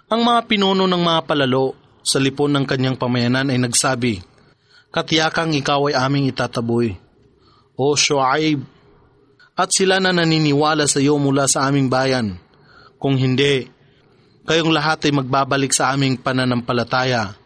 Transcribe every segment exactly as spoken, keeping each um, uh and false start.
Ang mga pinuno ng mga palalo sa lipon ng kanyang pamayanan ay nagsabi, "Katiyakang ikaw ay aming itataboy, O Shuaib, at sila na naniniwala sa iyo mula sa aming bayan. Kung hindi, kayong lahat ay magbabalik sa aming pananampalataya."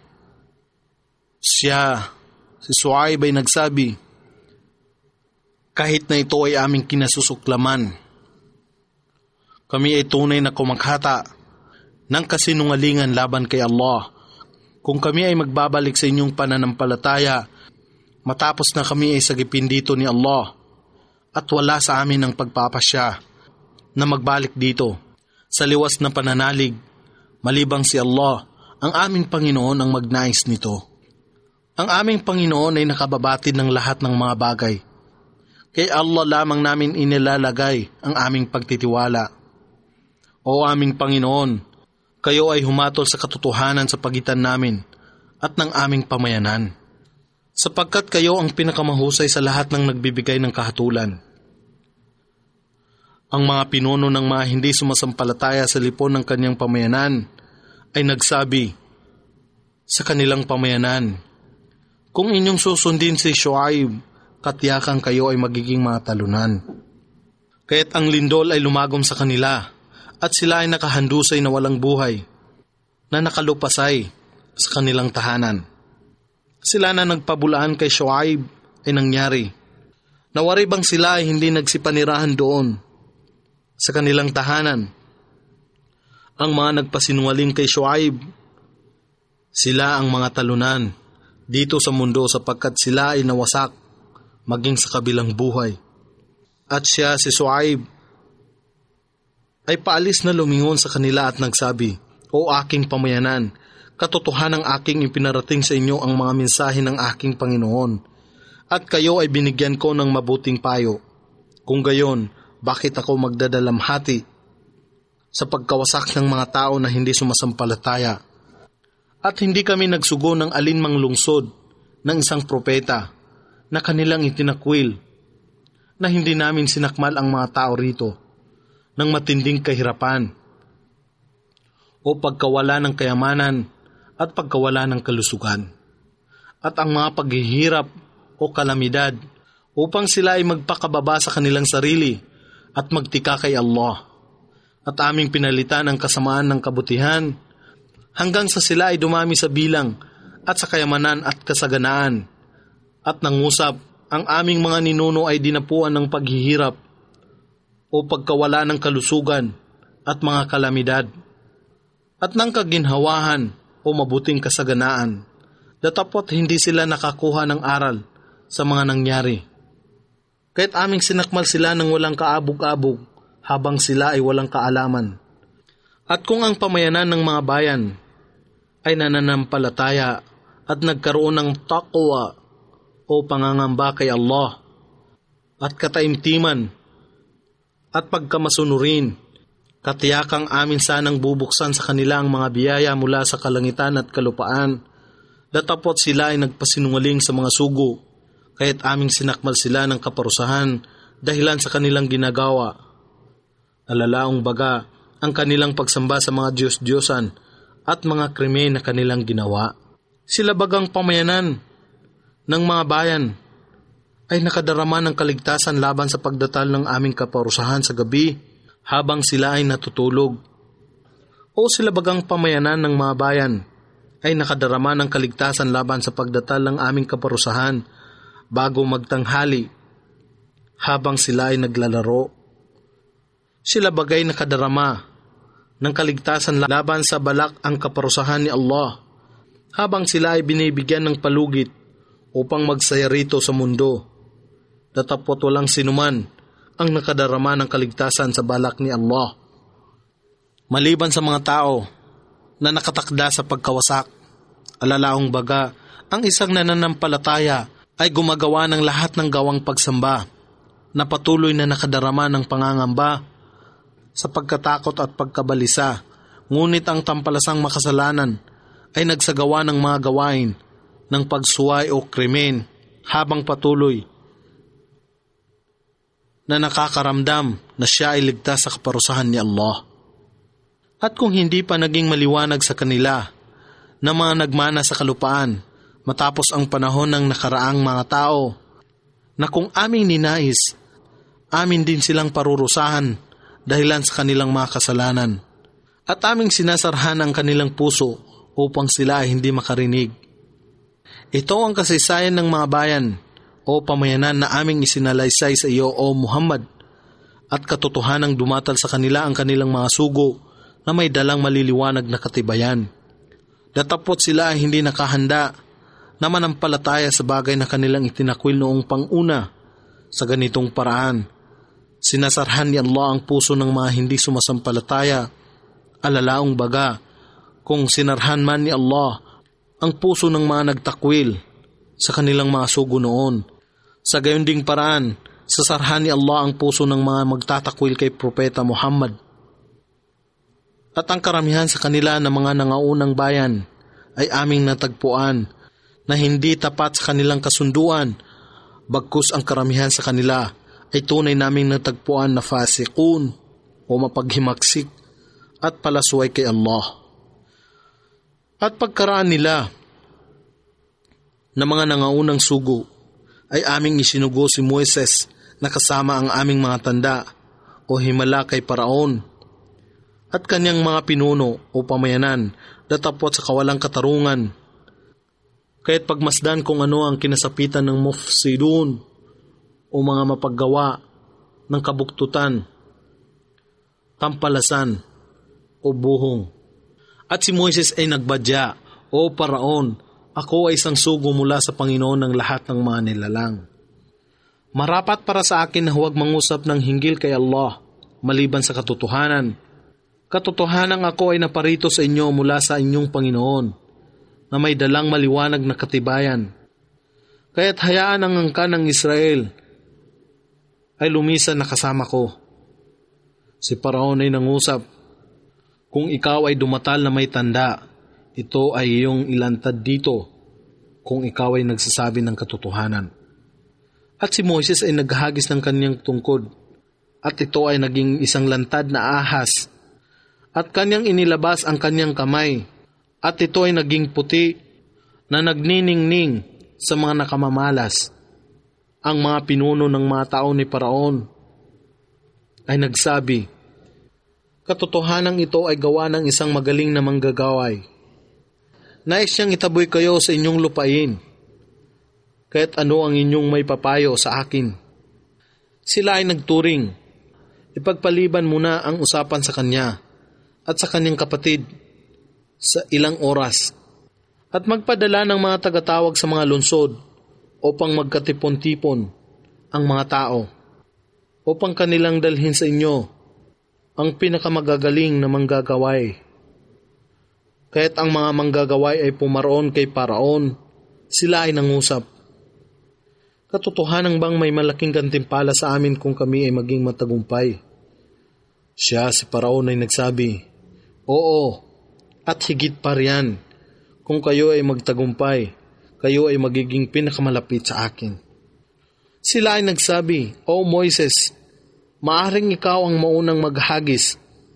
Siya, si Shuaib ay nagsabi, "Kahit na ito ay aming kinasusuklaman, kami ay tunay na kumaghata ng kasinungalingan laban kay Allah. Kung kami ay magbabalik sa inyong pananampalataya, matapos na kami ay sagipin dito ni Allah, at wala sa amin ang pagpapasya na magbalik dito sa liwas na pananalig, malibang si Allah, ang aming Panginoon ang magnais nito. Ang aming Panginoon ay nakababatid ng lahat ng mga bagay. Kay Allah lamang namin inilalagay ang aming pagtitiwala. O aming Panginoon, kayo ay humatol sa katotohanan sa pagitan namin at ng aming pamayanan, sapagkat kayo ang pinakamahusay sa lahat ng nagbibigay ng kahatulan." Ang mga pinuno ng mga hindi sumasampalataya sa lipon ng kanyang pamayanan ay nagsabi sa kanilang pamayanan, "Kung inyong susundin si Shuaib, katiyakang kayo ay magiging mga talunan." Kaya't ang lindol ay lumagom sa kanila, at sila ay nakahandusay na walang buhay, na nakalupasay sa kanilang tahanan. Sila na nagpabulaan kay Shuaib ay nangyari. Nawari bang sila ay hindi nagsipanirahan doon sa kanilang tahanan? Ang mga nagpasinungaling kay Shuaib, sila ang mga talunan dito sa mundo sapagkat sila ay nawasak maging sa kabilang buhay. At siya, si Shuaib, ay paalis na lumingon sa kanila at nagsabi, "O aking pamayanan, katotohanang aking ipinarating sa inyo ang mga mensahe ng aking Panginoon, at kayo ay binigyan ko ng mabuting payo. Kung gayon, bakit ako magdadalamhati sa pagkawasak ng mga tao na hindi sumasampalataya? At hindi kami nagsugo ng alinmang lungsod ng isang propeta na kanilang itinakwil, na hindi namin sinakmal ang mga tao rito ng matinding kahirapan o pagkawala ng kayamanan at pagkawala ng kalusugan, at ang mga paghihirap o kalamidad, upang sila ay magpakababa sa kanilang sarili at magtika kay Allah. At aming pinalitan ang kasamaan ng kabutihan hanggang sa sila ay dumami sa bilang at sa kayamanan at kasaganaan, at nangusap ang aming mga ninuno ay dinapuan ng paghihirap o pagkawala ng kalusugan at mga kalamidad, at ng kaginhawahan o mabuting kasaganaan, datapot hindi sila nakakuha ng aral sa mga nangyari. Kaya't aming sinakmal sila ng walang kaabog-abog habang sila ay walang kaalaman. At kung ang pamayanan ng mga bayan ay nananampalataya at nagkaroon ng taqwa o pangangamba kay Allah at kataimtiman at pagkamasunurin, katiyakang amin sanang bubuksan sa kanila ang mga biyaya mula sa kalangitan at kalupaan, datapot sila ay nagpasinungaling sa mga sugo, kaya't aming sinakmal sila ng kaparusahan dahilan sa kanilang ginagawa. Alalaong baga ang kanilang pagsamba sa mga Diyos-Diyosan at mga krimen na kanilang ginawa. Sila bagang pamayanan ng mga bayan ay nakadarama ng kaligtasan laban sa pagdatal ng aming kaparusahan sa gabi habang sila ay natutulog. O sila bagang pamayanan ng mga bayan ay nakadarama ng kaligtasan laban sa pagdatal ng aming kaparusahan bago magtanghali habang sila ay naglalaro. Sila bagay nakadarama ng kaligtasan laban sa balak ang kaparusahan ni Allah habang sila ay binibigyan ng palugit upang magsaya rito sa mundo, datapot walang sinuman ang nakadarama ng kaligtasan sa balak ni Allah. Maliban sa mga tao na nakatakda sa pagkawasak, alalaong baga, ang isang nananampalataya ay gumagawa ng lahat ng gawang pagsamba na patuloy na nakadarama ng pangangamba sa pagkatakot at pagkabalisa, ngunit ang tampalasang makasalanan ay nagsagawa ng mga gawain ng pagsuway o krimen habang patuloy na nakakaramdam na siya ay ligtas sa kaparusahan ni Allah. At kung hindi pa naging maliwanag sa kanila na mga nagmana sa kalupaan matapos ang panahon ng nakaraang mga tao, na kung aming ninais, amin din silang parurusahan dahilan sa kanilang mga kasalanan. At aming sinasarhan ang kanilang puso upang sila ay hindi makarinig. Ito ang kasaysayan ng mga bayan o pamayanan na aming isinalaysay sa iyo, O Muhammad, at katotohanang dumatal sa kanila ang kanilang mga sugo na may dalang maliliwanag na katibayan. Datapot sila ay hindi nakahanda na manampalataya sa bagay na kanilang itinakwil noong panguna. Sa ganitong paraan, sinasarhan ni Allah ang puso ng mga hindi sumasampalataya. Alalaong baga, kung sinarhan man ni Allah ang puso ng mga nagtakwil sa kanilang mga sugo noon, sa gayon ding paraan, sasarhan ni Allah ang puso ng mga magtatakwil kay Propeta Muhammad. At ang karamihan sa kanila na mga nangaunang bayan ay aming natagpuan na hindi tapat sa kanilang kasunduan, bagkus ang karamihan sa kanila ay tunay naming natagpuan na fasikun o mapaghimaksik at palasway kay Allah. At pagkaraan nila na mga nangaunang sugo ay aming isinugo si Moises na kasama ang aming mga tanda o himala kay Paraon at kanyang mga pinuno o pamayanan datapot sa kawalang katarungan. Kaya't pagmasdan kung ano ang kinasapitan ng mufsidun o mga mapaggawa ng kabuktutan, tampalasan o buhong. At si Moises ay nagbadya, O Paraon, ako ay isang sugo mula sa Panginoon ng lahat ng mga nilalang. Marapat para sa akin na huwag mangusap ng hinggil kay Allah, maliban sa katotohanan. Katotohanan ako ay naparito sa inyo mula sa inyong Panginoon, na may dalang maliwanag na katibayan. Kaya't hayaan ang angkan ng Israel ay lumisan na kasama ko. Si Paraon ay nangusap, kung ikaw ay dumatal na may tanda, ito ay iyong ilantad dito kung ikaw ay nagsasabi ng katotohanan. At si Moises ay naghagis ng kanyang tungkod, at ito ay naging isang lantad na ahas, at kanyang inilabas ang kanyang kamay, at ito ay naging puti na nagniningning sa mga nakamamalas. Ang mga pinuno ng mga tao ni Paraon ay nagsabi, katotohanang ito ay gawa ng isang magaling na manggagaway. Nais siyang itaboy kayo sa inyong lupain, kahit ano ang inyong may papayo sa akin. Sila ay nagturing, ipagpaliban muna ang usapan sa kanya at sa kanyang kapatid sa ilang oras, at magpadala ng mga tagatawag sa mga lungsod upang magkatipon-tipon ang mga tao, upang kanilang dalhin sa inyo ang pinakamagagaling na manggagaway. Kaya't ang mga manggagaway ay pumaroon kay Paraon, sila ay nangusap, katotohanan bang may malaking gantimpala sa amin kung kami ay maging matagumpay? Siya, si Paraon, ay nagsabi, oo, at higit pa riyan, kung kayo ay magtagumpay, kayo ay magiging pinakamalapit sa akin. Sila ay nagsabi, O Moises, maaring ikaw ang maunang maghagis,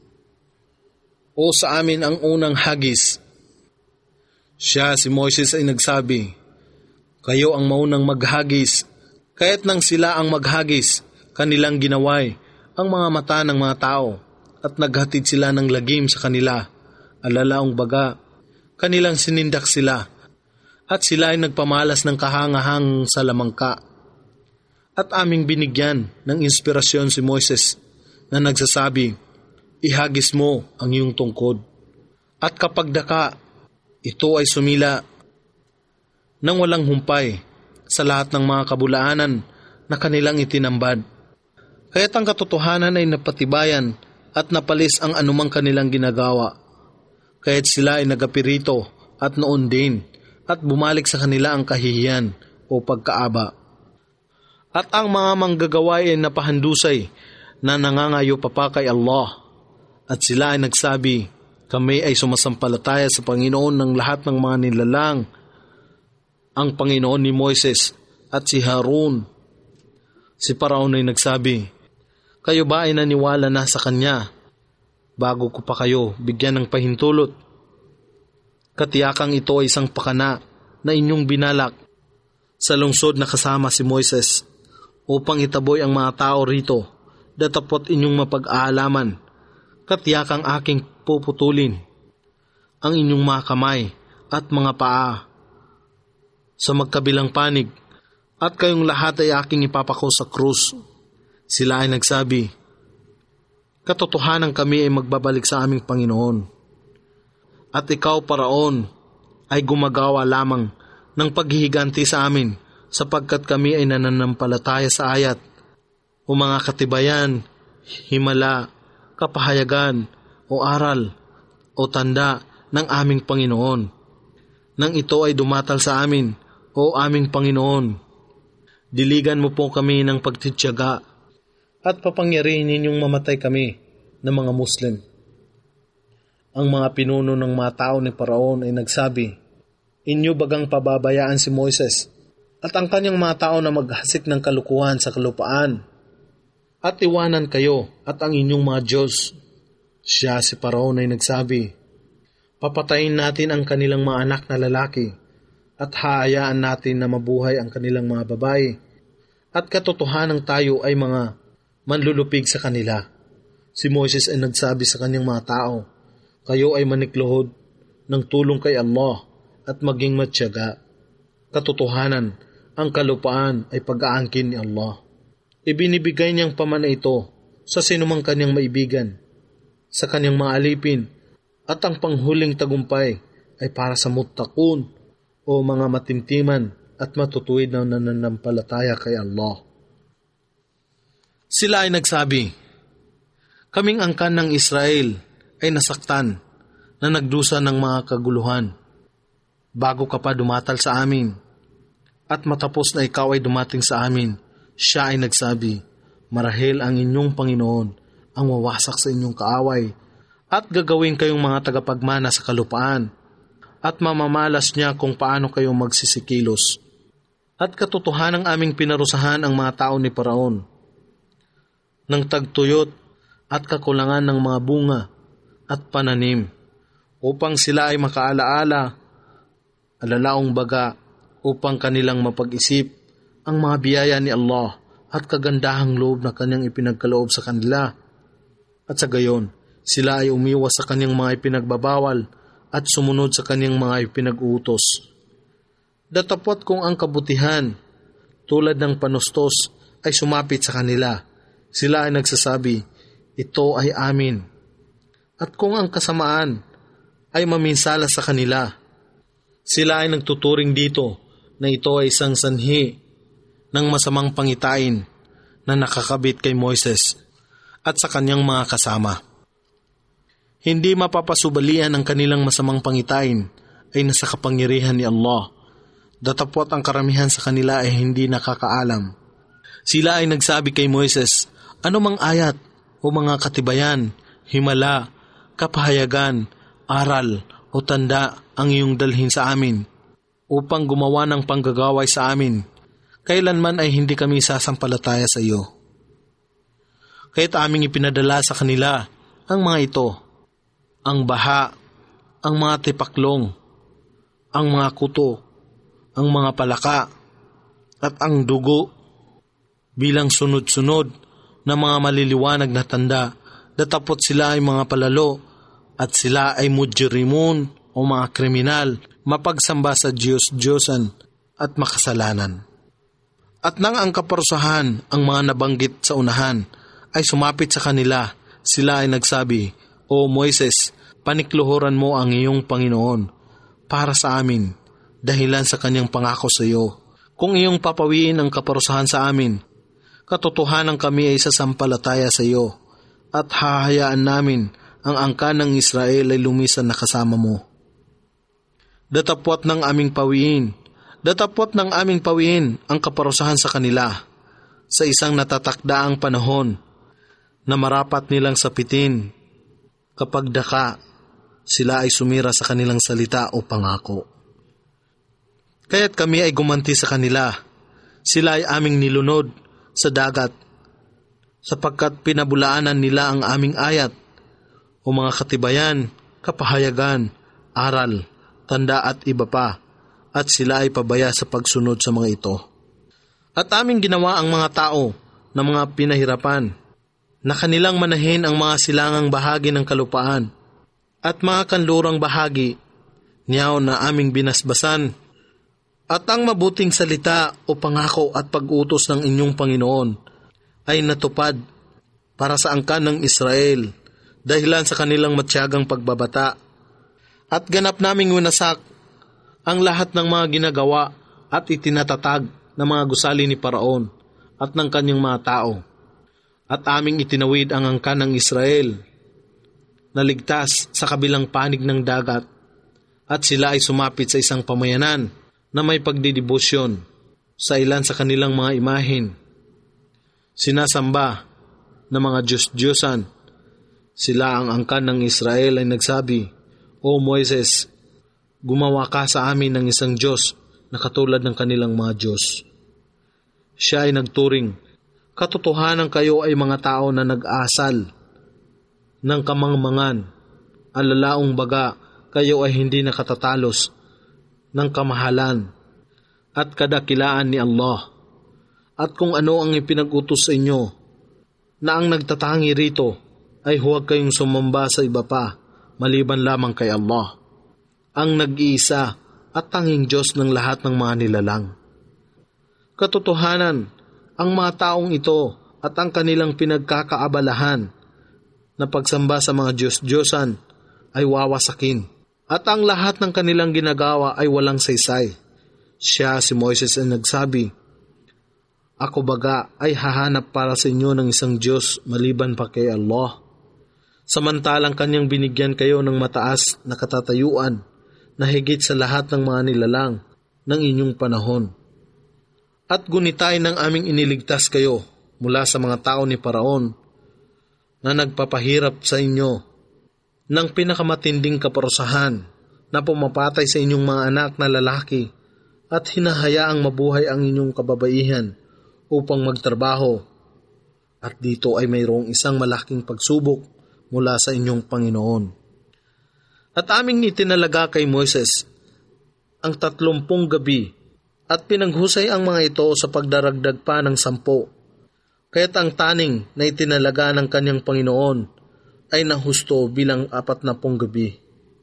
o sa amin ang unang hagis. Siya, si Moises, ay nagsabi, kayo ang maunang maghagis, kaya't nang sila ang maghagis, kanilang ginaway ang mga mata ng mga tao, at naghatid sila ng lagim sa kanila. Alalaong baga, kanilang sinindak sila, at sila ay nagpamalas ng kahangahang sa lamangka. At aming binigyan ng inspirasyon si Moises na nagsasabi, ihagis mo ang iyong tungkod. At kapag daka, ito ay sumila nang walang humpay sa lahat ng mga kabulaanan na kanilang itinambad. Kaya't ang katotohanan ay napatibayan at napalis ang anumang kanilang ginagawa. Kaya't sila ay nagapirito at noon din at bumalik sa kanila ang kahihiyan o pagkaaba. At ang mga manggagaway ay napahandusay na nangangayo pa pa kay Allah. At sila ay nagsabi, kami ay sumasampalataya sa Panginoon ng lahat ng mga nilalang, ang Panginoon ni Moises at si Harun. Si Paraon ay nagsabi, kayo ba ay naniwala na sa kanya bago ko pa kayo bigyan ng pahintulot. Katiyakang ito ay isang pakana na inyong binalak sa lungsod na kasama si Moises upang itaboy ang mga tao rito, datapot inyong mapag-aalaman. Katiyakang aking puputulin ang inyong mga kamay at mga paa sa magkabilang panig, at kayong lahat ay aking ipapako sa krus. Sila ay nagsabi, katotohanan kami ay magbabalik sa aming Panginoon. At ikaw, Paraon, ay gumagawa lamang ng paghihiganti sa amin sapagkat kami ay nananampalataya sa ayat o mga katibayan, himala, kapahayagan o aral o tanda ng aming Panginoon. Nang ito ay dumatal sa amin, o aming Panginoon, diligan mo po kami ng pagtitiyaga at papangyarihin ninyong mamatay kami ng mga Muslim. Ang mga pinuno ng mga tao ni Paraon ay nagsabi, inyo bagang pababayaan si Moises at ang kanyang mga tao na maghasik ng kalukuhan sa kalupaan at iwanan kayo at ang inyong mga Diyos. Siya, si Paraon, ay nagsabi, papatayin natin ang kanilang mga anak na lalaki at haayaan natin na mabuhay ang kanilang mga babae at katotohanan tayo ay mga manlulupig sa kanila. Si Moises ay nagsabi sa kanyang mga tao, kayo ay manikluhod ng tulong kay Allah at maging matyaga. Katotohanan, ang kalupaan ay pag-aangkin ni Allah. Ibinibigay niyang pamana ito sa sinumang kanyang maibigan, sa kanyang mga alipin, at ang panghuling tagumpay ay para sa muttaqun o mga matimtiman at matutuwid na nananampalataya kay Allah. Sila ay nagsabi, kaming angkan ng Israel ay nasaktan na nagdusa ng mga kaguluhan bago ka pa dumatal sa amin, at matapos na ikaw ay dumating sa amin, siya ay nagsabi, marahil ang inyong Panginoon ang wawasak sa inyong kaaway at gagawin kayong mga tagapagmana sa kalupaan at mamamalas niya kung paano kayo magsisikilos. At katotohanang aming pinarusahan ang mga tao ni Paraon ng tagtuyot at kakulangan ng mga bunga at pananim upang sila ay makaalaala, alalaong baga, upang kanilang mapag-isip ang mga biyaya ni Allah at kagandahang loob na kanyang ipinagkaloob sa kanila. At sa gayon, sila ay umiwas sa kanyang mga ipinagbabawal at sumunod sa kanyang mga ipinag-uutos. Datapot kung ang kabutihan, tulad ng panustos, ay sumapit sa kanila, sila ay nagsasabi, ito ay amin. At kung ang kasamaan ay maminsala sa kanila, sila ay nagtuturing dito na ito ay isang sanhi ng masamang pangitain na nakakabit kay Moises at sa kanyang mga kasama. Hindi mapapasubalian ang kanilang masamang pangitain ay nasa kapangyarihan ni Allah. Datapot ang karamihan sa kanila ay hindi nakakaalam. Sila ay nagsabi kay Moises, ano mang ayat o mga katibayan, himala, kapahayagan, aral o tanda ang iyong dalhin sa amin upang gumawa ng panggagaway sa amin. Kailanman ay hindi kami sasampalataya sa iyo. Kaya't aming ipinadala sa kanila ang mga ito, ang baha, ang mga tipaklong, ang mga kuto, ang mga palaka, at ang dugo bilang sunod-sunod na mga maliliwanag na tanda, datapot sila ay mga palalo at sila ay mujrimun o mga kriminal, mapagsamba sa Diyos-Diyosan at makasalanan. At nang ang kaparusahan ang mga nabanggit sa unahan ay sumapit sa kanila, sila ay nagsabi, O Moises, panikluhuran mo ang iyong Panginoon para sa amin, dahilan sa kanyang pangako sa iyo. Kung iyong papawiin ang kaparusahan sa amin, katotohanan kami ay sasampalataya sa iyo at hahayaan namin ang angkan ng Israel ay lumisan na kasama mo. Datapwat ng aming pawiin, datapwat ng aming pawiin ang kaparusahan sa kanila sa isang natatakdaang panahon na marapat nilang sapitin kapag daka sila ay sumira sa kanilang salita o pangako. Kaya't kami ay gumanti sa kanila, sila ay aming nilunod sa dagat sapagkat pinabulaanan nila ang aming ayat o mga katibayan, kapahayagan, aral, tanda at iba pa, at sila ay pabaya sa pagsunod sa mga ito. At aming ginawa ang mga tao na mga pinahirapan, na kanilang manahin ang mga silangang bahagi ng kalupaan, at mga kanlurang bahagi, niyaw na aming binasbasan. At ang mabuting salita o pangako at pag-utos ng inyong Panginoon ay natupad para sa angkan ng Israel, dahilan sa kanilang matyagang pagbabata. At ganap naming winasak ang lahat ng mga ginagawa at itinatatag ng mga gusali ni Paraon at ng kanyang mga tao. At aming itinawid ang angkan ng Israel na ligtas sa kabilang panig ng dagat, at sila ay sumapit sa isang pamayanan na may pagdidibusyon sa ilan sa kanilang mga imahin. Sinasamba ng mga Diyos-Diyosan. Sila ang angkan ng Israel ay nagsabi, O Moises, gumawa ka sa amin ng isang Diyos na katulad ng kanilang mga Diyos. Siya ay nagturing, katotohanan kayo ay mga tao na nag-asal ng kamangmangan, alalaong baga kayo ay hindi nakatatalos ng kamahalan at kadakilaan ni Allah. At kung ano ang ipinag-utos sa inyo, na ang nagtatangi rito ay huwag kayong sumamba sa iba pa, maliban lamang kay Allah, ang nag-iisa at tanging Diyos ng lahat ng mga nilalang. Katotohanan, ang mga taong ito at ang kanilang pinagkakaabalahan na pagsamba sa mga Diyos-Diyosan ay wawasakin, at ang lahat ng kanilang ginagawa ay walang saysay. Siya, si Moises, ay nagsabi, Ako baga ay hahanap para sa inyo ng isang Diyos maliban pa kay Allah. Samantalang kanyang binigyan kayo ng mataas na katatayuan na higit sa lahat ng mga nilalang ng inyong panahon. At gunitay ng aming iniligtas kayo mula sa mga tao ni Paraon na nagpapahirap sa inyo ng pinakamatinding kaparusahan na pumapatay sa inyong mga anak na lalaki at hinahayaang mabuhay ang inyong kababaihan upang magtrabaho. At dito ay mayroong isang malaking pagsubok mula sa inyong Panginoon. At aming itinalaga kay Moises ang tatlumpung gabi at pinaghusay ang mga ito sa pagdaragdag pa ng sampo. Kaya't ang taning na itinalaga ng kanyang Panginoon ay nahusto bilang apat na pung gabi.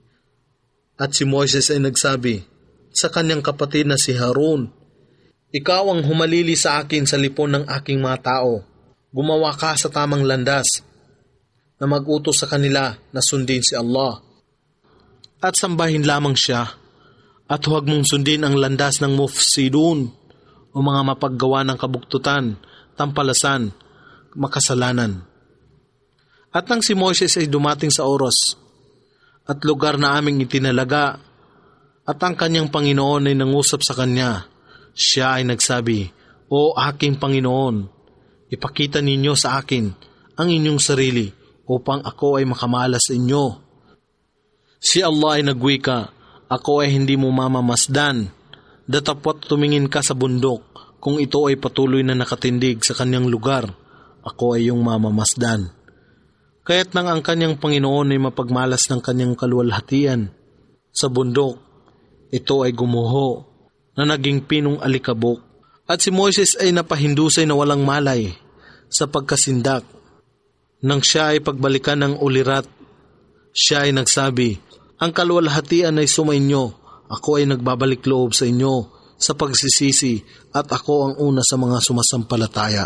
At si Moises ay nagsabi sa kanyang kapatid na si Harun, Ikaw ang humalili sa akin sa lipon ng aking mga tao. Gumawa ka sa tamang landas na mag-utos sa kanila na sundin si Allah. At sambahin lamang siya, at huwag mong sundin ang landas ng mufsidun o mga mapaggawa ng kabuktutan, tampalasan, makasalanan. At nang si Moises ay dumating sa oras at lugar na aming itinalaga, at ang kanyang Panginoon ay nangusap sa kanya, siya ay nagsabi, O aking Panginoon, ipakita ninyo sa akin ang inyong sarili upang ako ay makamalas sa inyo. Si Allah ay nagwika, Ako ay hindi mo mamamasdan, datapwat tumingin ka sa bundok, kung ito ay patuloy na nakatindig sa kanyang lugar, ako ay iyong mamamasdan. Kaya't nang ang kanyang Panginoon ay mapagmalas ng kanyang kaluwalhatian sa bundok, ito ay gumuho na naging pinong alikabok. At si Moises ay napahindusay na walang malay sa pagkasindak. Nang siya ay pagbalikan ng ulirat, siya ay nagsabi, Ang kaluwalhatian ay sumainyo, ako ay nagbabalik loob sa inyo sa pagsisisi, at ako ang una sa mga sumasampalataya.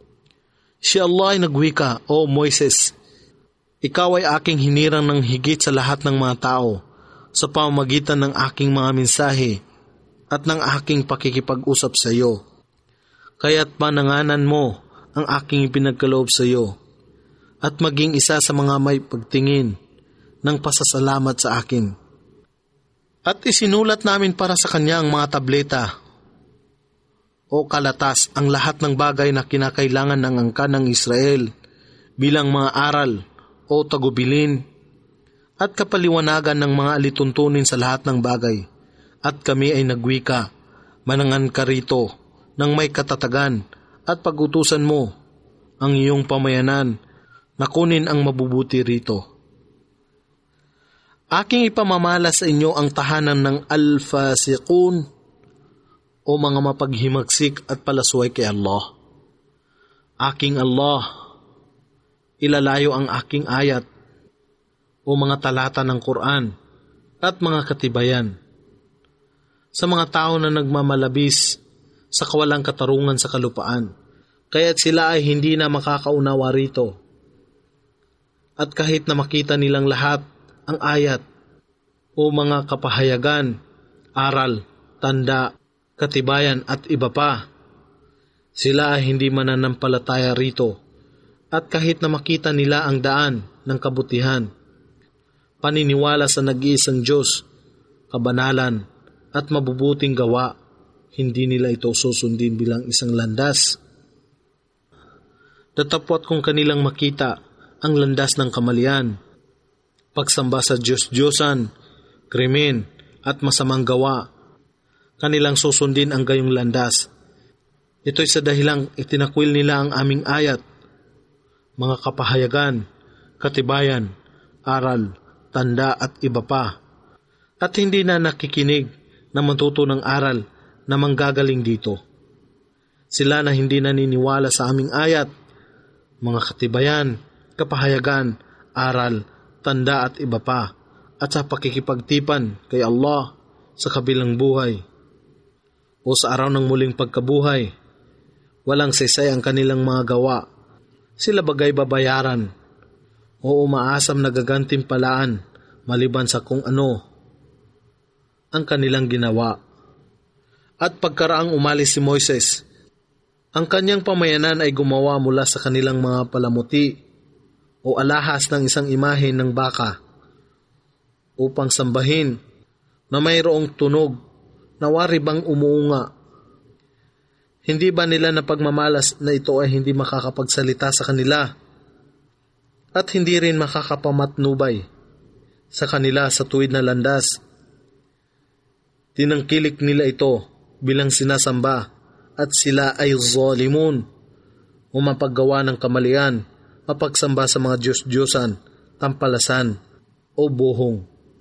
Si Allah ay nagwika, O Moises, ikaw ay aking hinirang ng higit sa lahat ng mga tao sa pamamagitan ng aking mga mensahe at ng aking pakikipag-usap sa iyo. Kaya't pananganan mo ang aking ipinagkaloob sa iyo at maging isa sa mga may pagtingin ng pasasalamat sa akin. At isinulat namin para sa kanya ang mga tableta o kalatas, ang lahat ng bagay na kinakailangan ng angkan ng Israel bilang mga aral o tagubilin at kapaliwanagan ng mga alituntunin sa lahat ng bagay. At kami ay nagwika, manangan ka rito ng may katatagan at pagutusan mo ang iyong pamayanan na kunin ang mabubuti rito. Aking ipamamala sa inyo ang tahanan ng al-fasiqun o mga mapaghimagsik at palasway kay Allah. Aking Allah, ilalayo ang aking ayat o mga talata ng Quran at mga katibayan sa mga tao na nagmamalabis sa kawalang katarungan sa kalupaan, kaya't sila ay hindi na makakaunawa rito. At kahit na makita nilang lahat ang ayat o mga kapahayagan, aral, tanda, katibayan at iba pa, sila ay hindi mananampalataya rito. At kahit na makita nila ang daan ng kabutihan, paniniwala sa nag-iisang Diyos, kabanalan at mabubuting gawa, hindi nila ito susundin bilang isang landas. Datapwat kung kanilang makita ang landas ng kamalian, pagsamba sa Diyos-Diyosan, krimen at masamang gawa, kanilang susundin ang gayong landas. Ito'y sa dahilang itinakwil nila ang aming ayat, mga kapahayagan, katibayan, aral, tanda at iba pa, at hindi na nakikinig na matuto ng aral na manggagaling dito. Sila na hindi naniniwala sa aming ayat, mga katibayan, kapahayagan, aral, tanda at iba pa, at sa pakikipagtipan kay Allah sa kabilang buhay o sa araw ng muling pagkabuhay. Walang saysay ang kanilang mga gawa. Sila bagay babayaran o umaasam na gagantimpalaan maliban sa kung ano ang kanilang ginawa. At pagkaraang umalis si Moises, ang kanyang pamayanan ay gumawa mula sa kanilang mga palamuti o alahas ng isang imahe ng baka upang sambahin na mayroong tunog na wari bang umuunga. Hindi ba nila napagmamalas na ito ay hindi makakapagsalita sa kanila at hindi rin makakapamatnubay sa kanila sa tuwid na landas? Tinangkilik nila ito bilang sinasamba at sila ay zalimun o mapaggawa ng kamalian, mapagsamba sa mga Diyos-Diyosan, tampalasan o buhong.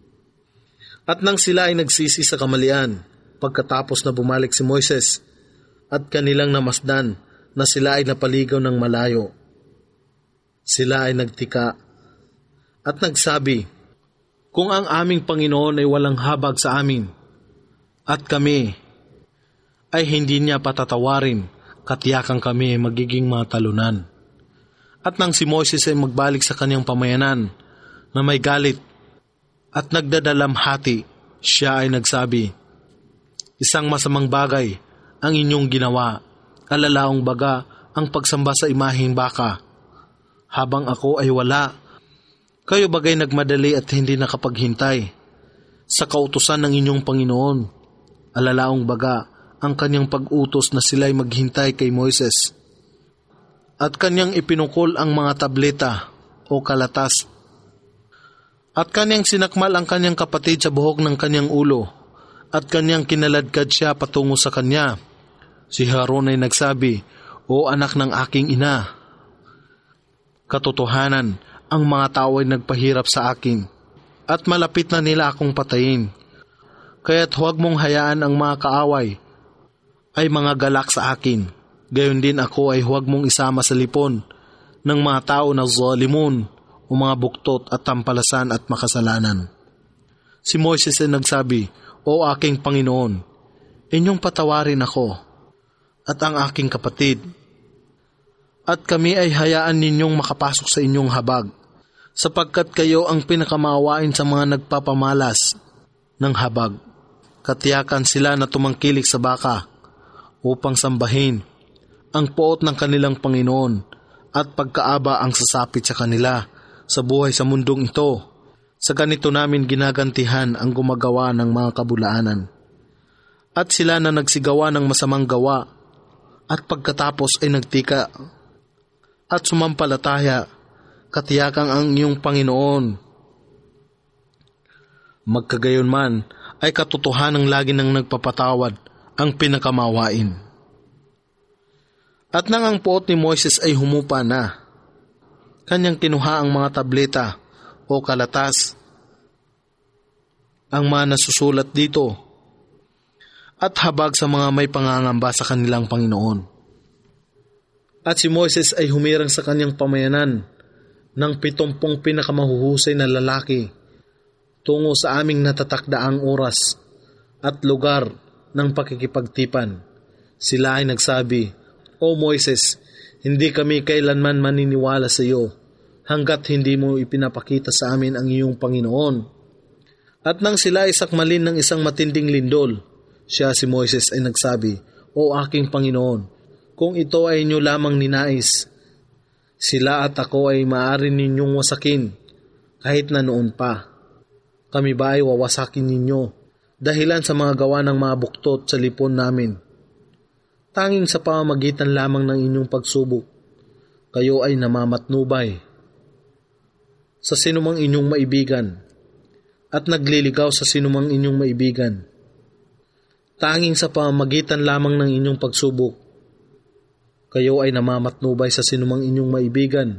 At nang sila ay nagsisi sa kamalian, pagkatapos na bumalik si Moises at kanilang namasdan na sila ay napaligaw ng malayo, sila ay nagtika at nagsabi, kung ang aming Panginoon ay walang habag sa amin at kami ay hindi niya patatawarin, katiyakan kami magiging matalunan. At nang si Moises ay magbalik sa kanyang pamayanan na may galit at nagdadalamhati, siya ay nagsabi, isang masamang bagay ang inyong ginawa, alalaong baga ang pagsamba sa imaheng baka. Habang ako ay wala, kayo bagay nagmadali at hindi nakapaghintay sa kautusan ng inyong Panginoon, alalaong baga ang kanyang pag-utos na sila'y maghintay kay Moises. At kanyang ipinukol ang mga tableta o kalatas. At kanyang sinakmal ang kanyang kapatid sa buhok ng kanyang ulo. At kanyang kinaladkad siya patungo sa kanya. Si Haron ay nagsabi, o anak ng aking ina, katotohanan, ang mga tao ay nagpahirap sa akin. At malapit na nila akong patayin. Kaya't huwag mong hayaan ang mga kaaway ay mga galak sa akin. Gayon din ako ay huwag mong isama sa lipon ng mga tao na zalimun o mga buktot at tampalasan at makasalanan. Si Moises ay nagsabi, o aking Panginoon, inyong patawarin ako at ang aking kapatid, at kami ay hayaan ninyong makapasok sa inyong habag, sapagkat kayo ang pinakamaawain sa mga nagpapamalas ng habag. Katiyakan sila na tumangkilik sa baka upang sambahin ang poot ng kanilang Panginoon at pagkaaba ang sasapit sa kanila sa buhay sa mundong ito. Sa ganito namin ginagantihan ang gumagawa ng mga kabulaanan. At sila na nagsigawa ng masamang gawa at pagkatapos ay nagtika at sumampalataya, katiyakang ang iyong Panginoon. Magkagayon man ay katotohanang lagi nang nagpapatawad ang pinakamawain. At nang ang poot ni Moises ay humupa na, kanyang kinuha ang mga tableta o kalatas ang mga nasusulat dito at habag sa mga may pangangamba sa kanilang Panginoon. At si Moises ay humirang sa kanyang pamayanan ng pitumpong pinakamahuhusay na lalaki tungo sa aming natatakdaang oras at lugar ng pakikipagtipan. Sila ay nagsabi, O Moises, hindi kami kailanman maniniwala sa iyo hanggat hindi mo ipinapakita sa amin ang iyong Panginoon. At nang sila ay sakmalin ng isang matinding lindol, siya si Moises ay nagsabi, O aking Panginoon, kung ito ay inyo lamang ninais, sila at ako ay maaari ninyong wasakin kahit na noon pa. Kami ba ay wawasakin ninyo dahilan sa mga gawa ng mga buktot sa lipon namin? Tanging sa pamamagitan lamang ng inyong pagsubok, kayo ay namamatnubay sa sinumang inyong maibigan at nagliligaw sa sinumang inyong maibigan. Tanging sa pamamagitan lamang ng inyong pagsubok, kayo ay namamatnubay sa sinumang inyong maibigan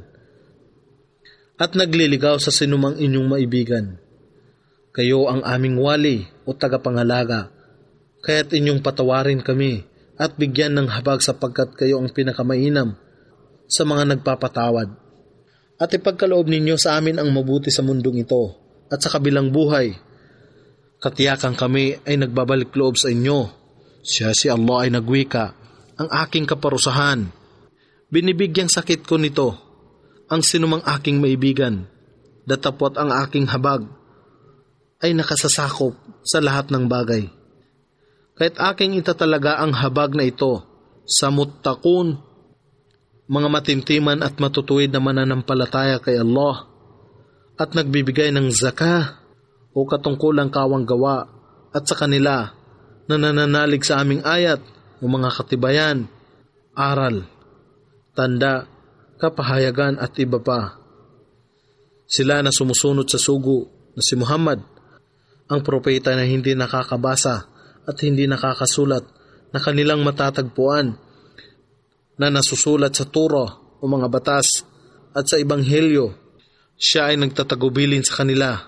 at nagliligaw sa sinumang inyong maibigan. Kayo ang aming wali o tagapangalaga, kaya't inyong patawarin kami at bigyan ng habag sapagkat kayo ang pinakamainam sa mga nagpapatawad. At ipagkaloob ninyo sa amin ang mabuti sa mundong ito at sa kabilang buhay. Katiyakan kami ay nagbabalik loob sa inyo. Siya si Allah ay nagwika, ang aking kaparusahan. Binibigyang sakit ko nito ang sinumang aking maibigan, datapwat ang aking habag ay nakasasakop sa lahat ng bagay. Kahit aking itatalaga ang habag na ito sa muttaqun, mga matintiman at matutuwid na mananampalataya kay Allah at nagbibigay ng zakah o katungkulang kawang gawa at sa kanila na nananalig sa aming ayat o mga katibayan, aral, tanda, kapahayagan at iba pa. Sila na sumusunod sa sugo na si Muhammad, ang propeta na hindi nakakabasa at hindi nakakasulat na kanilang matatagpuan na nasusulat sa Torah o mga batas at sa Ebanghelyo. Siya ay nagtatagubilin sa kanila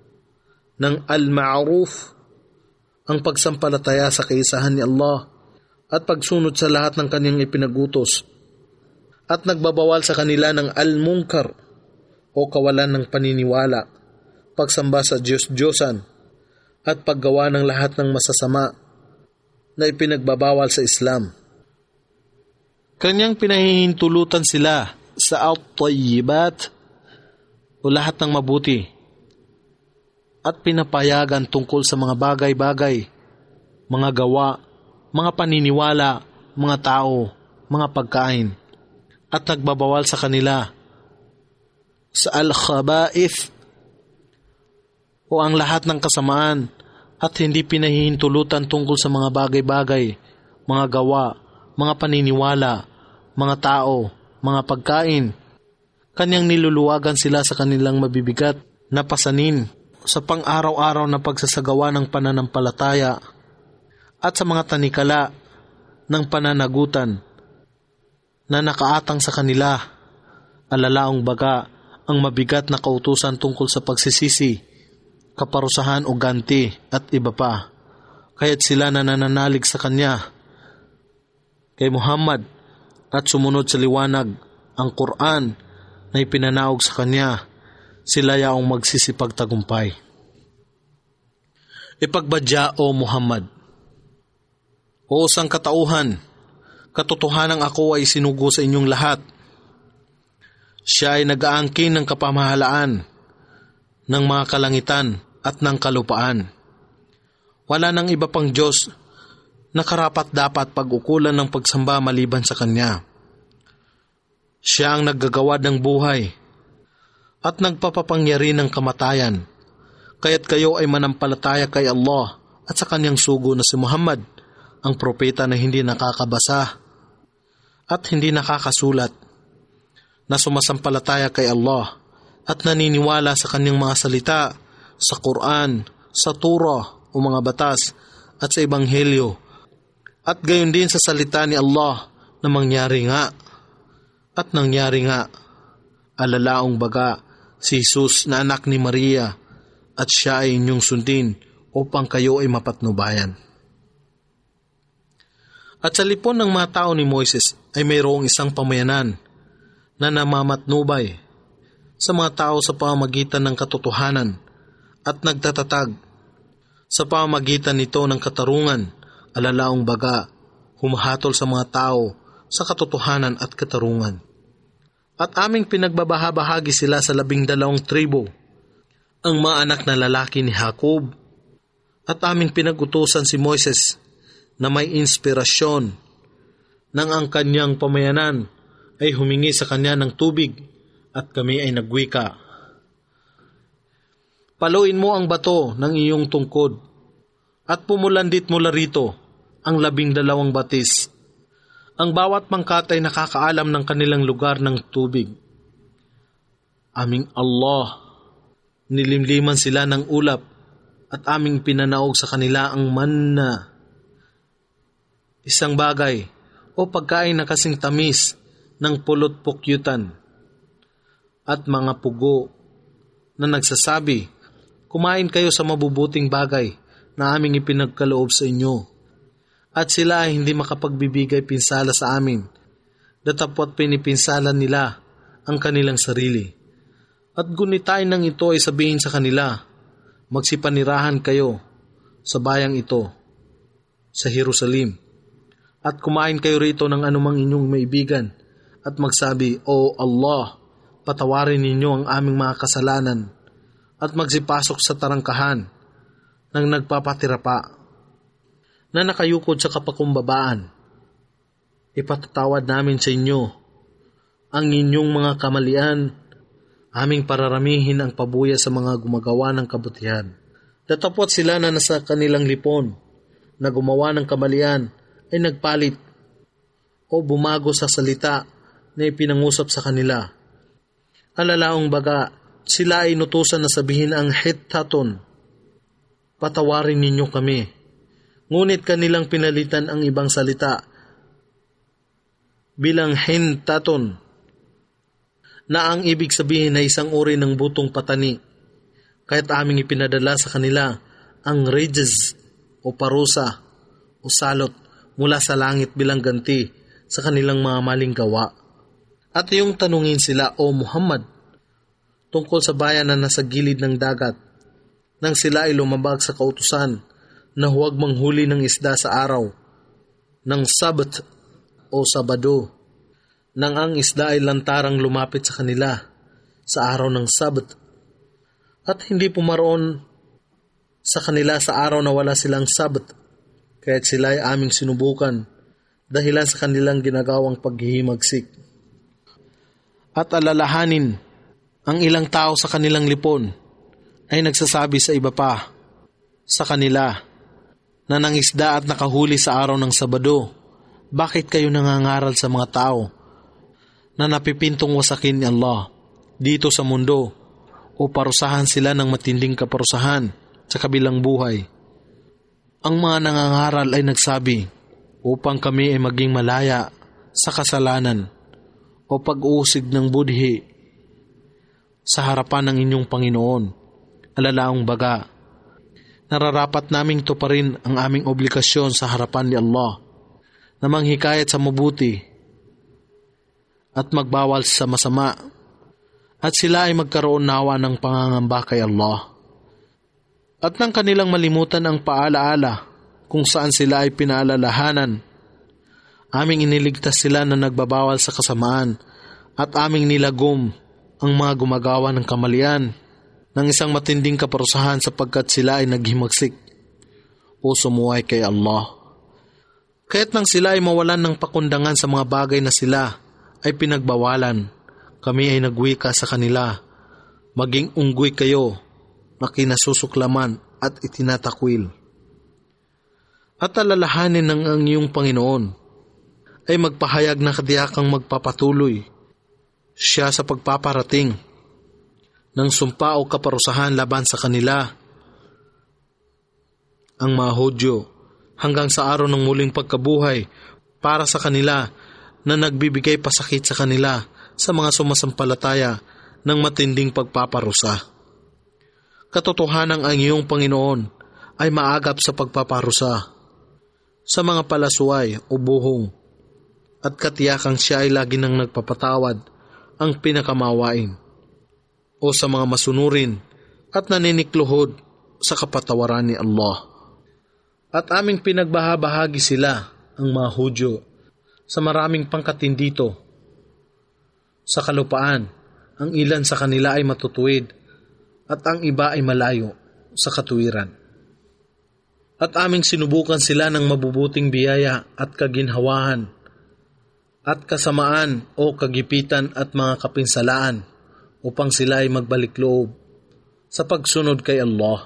ng al-ma'ruf, ang pagsampalataya sa kaisahan ni Allah at pagsunod sa lahat ng kanyang ipinagutos, at nagbabawal sa kanila ng al-munkar o kawalan ng paniniwala, pagsamba sa Diyos-Diyosan at paggawa ng lahat ng masasama na ipinagbabawal sa Islam. Kanyang pinahihintulutan sila sa at-tayyibat o lahat ng mabuti at pinapayagan tungkol sa mga bagay-bagay, mga gawa, mga paniniwala, mga tao, mga pagkain, at nagbabawal sa kanila sa al-khaba'ith o ang lahat ng kasamaan at hindi pinahihintulutan tungkol sa mga bagay-bagay, mga gawa, mga paniniwala, mga tao, mga pagkain. Kanyang niluluwagan sila sa kanilang mabibigat na pasanin sa pang-araw-araw na pagsasagawa ng pananampalataya at sa mga tanikala ng pananagutan na nakaatang sa kanila, alalaong baga ang mabigat na kautusan tungkol sa pagsisisi, kaparusahan o ganti at iba pa. Kaya't sila na nananalig sa kanya, kay Muhammad, at sumunod sa liwanag, ang Quran na ipinanaog sa kanya, sila yaong magsisipagtagumpay. Ipagbadya, O Muhammad, o sangkatauhan, katotohanang ako ay sinugo sa inyong lahat. Siya ay nag-aangkin ng kapamahalaan ng mga kalangitan at ng kalupaan. Wala nang iba pang Diyos na karapat-dapat pag-ukulan ng pagsamba maliban sa Kanya. Siya ang naggagawa ng buhay at nagpapapangyari ng kamatayan. Kaya't kayo ay manampalataya kay Allah at sa Kanyang sugo na si Muhammad, ang propeta na hindi nakakabasa at hindi nakakasulat, na sumasampalataya kay Allah at naniniwala sa Kanyang mga salita, sa Quran, sa Torah o mga batas at sa Ebanghelyo, at gayon din sa salita ni Allah na mangyari nga at nangyari nga. Alalaong baga si Jesus na anak ni Maria, at siya ay inyong sundin upang kayo ay mapatnubayan. At sa lipon ng mga tao ni Moises ay mayroong isang pamayanan na namamatnubay sa mga tao sa pamamagitan ng katotohanan at nagtatatag sa pamamagitan nito ng katarungan, alalaong baga, humahatol sa mga tao sa katotohanan at katarungan. At aming pinagbabahabahagi sila sa labing dalawang tribo, ang mga anak na lalaki ni Jacob, at aming pinagutusan si Moises na may inspirasyon nang ang kanyang pamayanan ay humingi sa kanya ng tubig at kami ay nagwika. Paluin mo ang bato ng iyong tungkod at pumulandit mula rito ang labing dalawang batis. Ang bawat mangkat ay nakakaalam ng kanilang lugar ng tubig. Aming Allah, nilimliman sila ng ulap at aming pinanaog sa kanila ang manna. Isang bagay o pagkain na kasing tamis ng pulot pukyutan at mga pugo na nagsasabi, kumain kayo sa mabubuting bagay na aming ipinagkaloob sa inyo. At sila ay hindi makapagbibigay pinsala sa amin, datapwat pinipinsalan nila ang kanilang sarili. At gunitain ng ito ay sabihin sa kanila, magsipanirahan kayo sa bayang ito sa Jerusalem. At kumain kayo rito ng anumang inyong maibigan at magsabi, O Allah, patawarin ninyo ang aming mga kasalanan at magsipasok sa tarangkahan ng nagpapatira pa na nakayukod sa kapakumbabaan. Ipatatawad namin sa inyo ang inyong mga kamalian, aming pararamihin ang pabuya sa mga gumagawa ng kabutihan. Datapwat sila na nasa kanilang lipon na gumawa ng kamalian ay nagpalit o bumago sa salita na ipinangusap sa kanila. Alalaong baga, sila ay inutusan na sabihin ang hittaton, patawarin ninyo kami. Ngunit kanilang pinalitan ang ibang salita bilang hintaton, na ang ibig sabihin ay isang uri ng butong patani. Kaya't aming ipinadala sa kanila ang ridges o parusa o salot mula sa langit bilang ganti sa kanilang mga maling gawa. At yung tanungin sila, O Muhammad, tungkol sa bayan na nasa gilid ng dagat, nang sila ay lumabag sa kautusan na huwag manghuli ng isda sa araw ng Sabat o Sabado, nang ang isda ay lantarang lumapit sa kanila sa araw ng Sabat, at hindi pumaroon sa kanila sa araw na wala silang Sabat, kaya't sila ay aming sinubukan dahilan sa kanilang ginagawang paghihimagsik. At alalahanin, ang ilang tao sa kanilang lipon ay nagsasabi sa iba pa sa kanila na nangisda at nakahuli sa araw ng Sabado, bakit kayo nangangaral sa mga tao na napipintong wasakin ni Allah dito sa mundo o parusahan sila ng matinding kaparusahan sa kabilang buhay? Ang mga nangangaral ay nagsabi, upang kami ay maging malaya sa kasalanan o pag-uusig ng budhi sa harapan ng inyong Panginoon. Alalaong baga, nararapat naming tuparin ang aming obligasyon sa harapan ni Allah na manghikayat sa mabuti at magbawal sa masama, at sila ay magkaroon nawa ng pangangamba kay Allah. At nang kanilang malimutan ang paalaala kung saan sila ay pinaalalahanan, aming iniligtas sila na nagbabawal sa kasamaan at aming nilagom ang mga gumagawa ng kamalian ng isang matinding kaparusahan sapagkat sila ay naghimagsik o sumuway kay Allah. Kaya't nang sila ay mawalan ng pakundangan sa mga bagay na sila ay pinagbawalan, kami ay nagwika sa kanila, maging unggoy kayo na kinasusuklaman at itinatakwil. At alalahanin ng ang iyong Panginoon ay magpahayag na kadiyakang magpapatuloy siya sa pagpaparating ng sumpa o kaparusahan laban sa kanila, ang mga Hudyo, hanggang sa araw ng muling pagkabuhay para sa kanila na nagbibigay pasakit sa kanila sa mga sumasampalataya ng matinding pagpaparusa. Katotohanan ang iyong Panginoon ay maagap sa pagpaparusa, sa mga palasway o buhong, at katiyakang siya ay lagi nang nagpapatawad ang pinakamawain, o sa mga masunurin at naninikluhod sa kapatawaran ni Allah. At aming pinagbahabahagi sila, ang mga Hudyo, sa maraming pangkatin dito. Sa kalupaan, ang ilan sa kanila ay matutuwid at ang iba ay malayo sa katuwiran. At aming sinubukan sila ng mabubuting biyaya at kaginhawahan at kasamaan o kagipitan at mga kapinsalaan upang sila ay magbalik loob sa pagsunod kay Allah.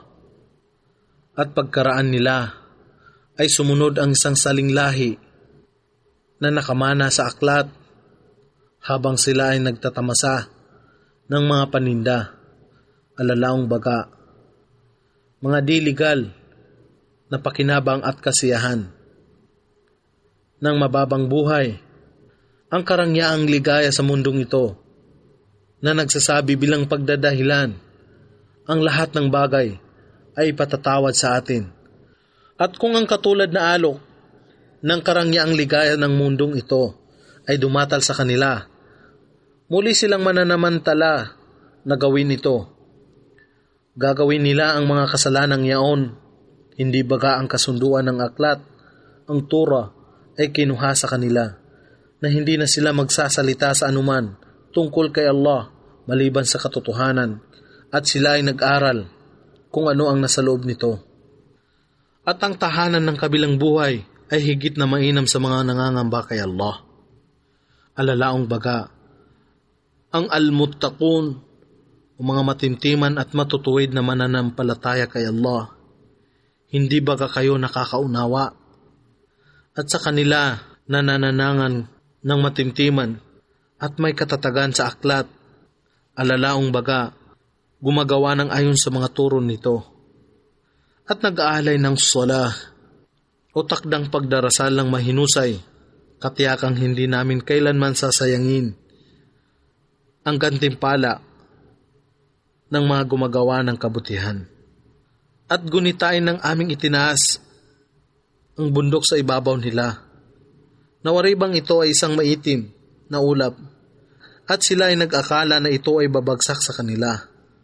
At pagkaraan nila ay sumunod ang isang saling lahi na nakamana sa aklat habang sila ay nagtatamasa ng mga paninda, alalaong baga, mga di-legal na pakinabang at kasiyahan ng mababang buhay, ang karangyaang ligaya sa mundong ito na nagsasabi bilang pagdadahilan ang lahat ng bagay ay patatawad sa atin. At kung ang katulad na alok ng karangyaang ligaya ng mundong ito ay dumatal sa kanila, muli silang mananamantala na gawin ito. Gagawin nila ang mga kasalanang yaon, hindi baga ang kasunduan ng aklat, ang Torah ay kinuha sa kanila, na hindi na sila magsasalita sa anuman tungkol kay Allah maliban sa katotohanan, at sila ay nag-aral kung ano ang nasa loob nito. At ang tahanan ng kabilang buhay ay higit na mainam sa mga nangangamba kay Allah. Alalaong baga, ang al-muttaqun o mga matintiman at matutuwid na mananampalataya kay Allah, hindi baga kayo nakakaunawa? At sa kanila nanananangan ng matintiman at may katatagan sa aklat, alalaong baga, gumagawa ng ayon sa mga turo nito, at nag-aalay ng salah o takdang pagdarasal ng mahinusay, katiyakang hindi namin kailanman sasayangin ang gantimpala ng mga gumagawa ng kabutihan. At gunitain ng aming itinaas ang bundok sa ibabaw nila. Nawari bang ito ay isang maitim na ulap, at sila ay nag-akala na ito ay babagsak sa kanila.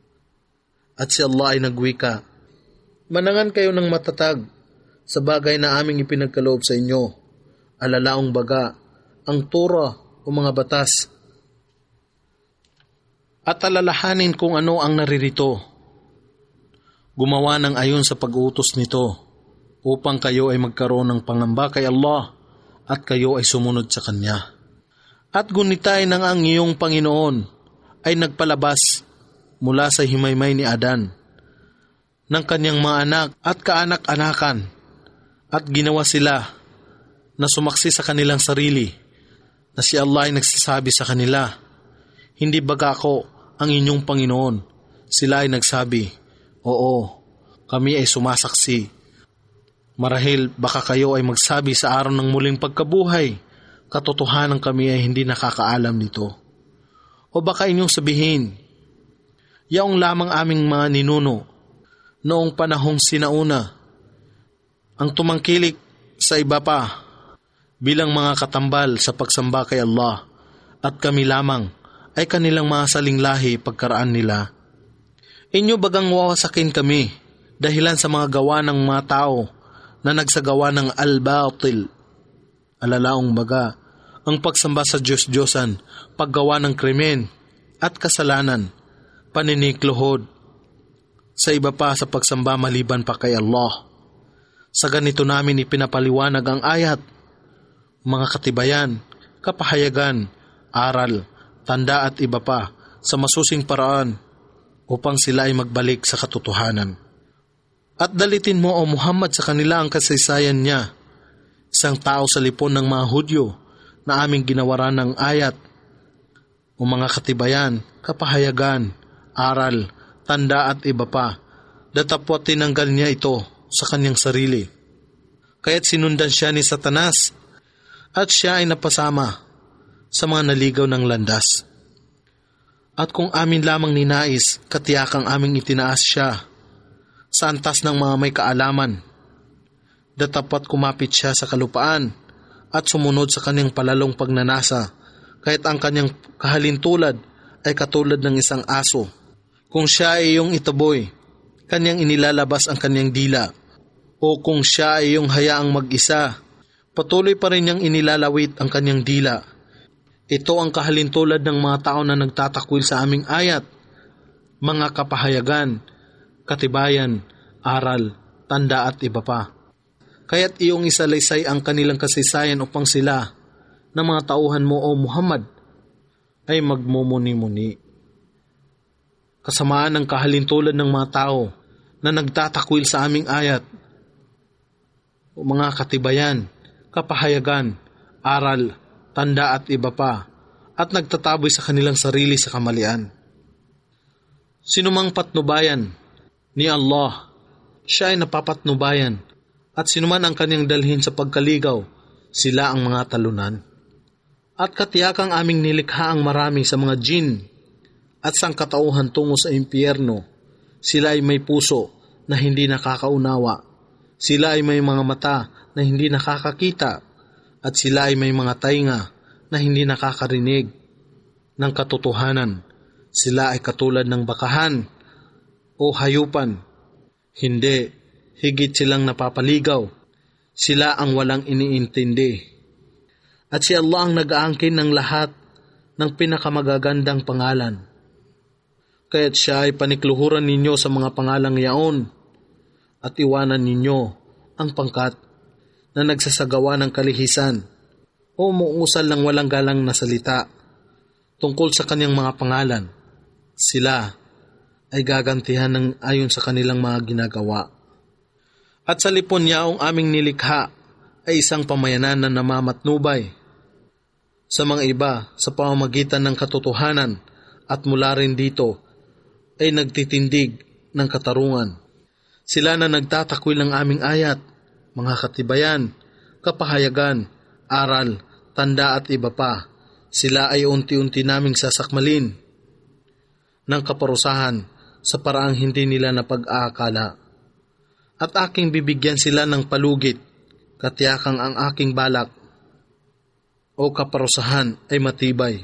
At si Allah ay nagwika, manangan kayo ng matatag sa bagay na aming ipinagkaloob sa inyo, alalaong baga, ang Torah o mga batas, at alalahanin kung ano ang naririto. Gumawa ng ayon sa pag-uutos nito upang kayo ay magkaroon ng pangamba kay Allah at kayo ay sumunod sa Kanya. At gunitay ng ang iyong Panginoon ay nagpalabas mula sa himaymay ni Adan ng kanyang mga anak at kaanak-anakan, at ginawa sila na sumaksi sa kanilang sarili na si Allah ay nagsasabi sa kanila, hindi baga ako ang inyong Panginoon? Sila ay nagsabi, oo, kami ay sumasaksi. Marahil baka kayo ay magsabi sa araw ng muling pagkabuhay, katotohanan kami ay hindi nakakaalam nito. O baka inyong sabihin, yaong lamang aming mga ninuno noong panahong sinauna ang tumangkilik sa iba pa bilang mga katambal sa pagsamba kay Allah, at kami lamang ay kanilang mga saling lahi pagkaraan nila. Inyo bagang wawasakin kami dahilan sa mga gawa ng mga tao na nagsagawa ng al-batil, alalaong baga, ang pagsamba sa Diyos-Diyosan, paggawa ng krimen at kasalanan, paninikluhod sa iba pa sa pagsamba maliban pa kay Allah. Sa ganito namin ipinapaliwanag ang ayat, mga katibayan, kapahayagan, aral, tanda at iba pa sa masusing paraan upang sila ay magbalik sa katotohanan. At dalitin mo, O Muhammad, sa kanila ang kasaysayan niya, isang tao sa lipon ng mga Hudyo na aming ginawaran ng ayat o mga katibayan, kapahayagan, aral, tanda at iba pa, datapwat tinanggal niya ito sa kanyang sarili. Kaya't sinundan siya ni Satanas at siya ay napasama sa mga naligaw ng landas. At kung amin lamang ninais, katiyakang aming itinaas siya sa antas ng mga may kaalaman. Datapat kumapit siya sa kalupaan at sumunod sa kanyang palalong pagnanasa, kahit ang kanyang kahalintulad ay katulad ng isang aso. Kung siya ay iyong itaboy, kanyang inilalabas ang kanyang dila. O kung siya ay iyong hayaang mag-isa, patuloy pa rin niyang inilalawit ang kanyang dila. Ito ang kahalintulad ng mga tao na nagtatakwil sa aming ayat, mga kapahayagan, katibayan, aral, tanda at iba pa. Kaya't iyong isalaysay ang kanilang kasaysayan upang sila, na mga tauhan mo o Muhammad, ay magmumuni-muni. Kasamaan ng kahalintulad ng mga tao na nagtatakwil sa aming ayat, o mga katibayan, kapahayagan, aral, tanda at iba pa, at nagtataboy sa kanilang sarili sa kamalian. Sinumang patnubayan ni Allah, siya ay napapatnubayan, at sinuman ang kanyang dalhin sa pagkaligaw, sila ang mga talunan. At katiyakang aming nilikha ang marami sa mga jin at sangkatauhan tungo sa impyerno. Sila ay may puso na hindi nakakaunawa. Sila ay may mga mata na hindi nakakakita. At sila ay may mga tainga na hindi nakakarinig ng katotohanan. Sila ay katulad ng bakahan o hayupan. Hindi, higit silang napapaligaw. Sila ang walang iniintindi. At si Allah ang nag-aangkin ng lahat ng pinakamagagandang pangalan. Kaya't siya ay panikluhuran ninyo sa mga pangalang yaon at iwanan ninyo ang pangkat na nagsasagawa ng kalihisan o muusal ng walang galang na salita tungkol sa kanyang mga pangalan. Sila ay gagantihan ng ayon sa kanilang mga ginagawa. At sa lipon yaong aming nilikha ay isang pamayanan na namamatnubay sa mga iba sa pamamagitan ng katotohanan at mula rin dito ay nagtitindig ng katarungan. Sila na nagtatakwil ng aming ayat, mga katibayan, kapahayagan, aral, tanda at iba pa. Sila ay unti-unti naming sasakmalin ng kaparusahan sa paraang hindi nila napag-aakala. At aking bibigyan sila ng palugit, katiyakang ang aking balak o kaparusahan ay matibay.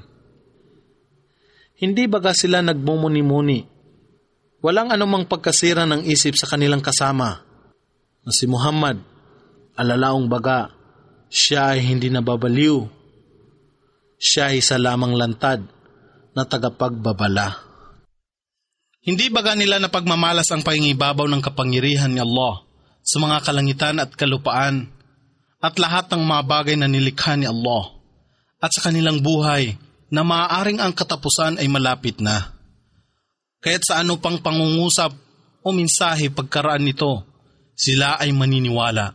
Hindi baga sila nagmumuni-muni? Walang anumang pagkasira ng isip sa kanilang kasama na si Muhammad, alalaong baga, siya ay hindi nababaliw. Siya ay isa lamang lantad na tagapagbabala. Hindi baga nila na pagmamalas ang pangingibabaw ng kapangyarihan ni Allah sa mga kalangitan at kalupaan at lahat ng mga bagay na nilikha ni Allah at sa kanilang buhay na maaaring ang katapusan ay malapit na. Kaya't sa ano pang pangungusap o mensahe pagkaraan nito, sila ay maniniwala.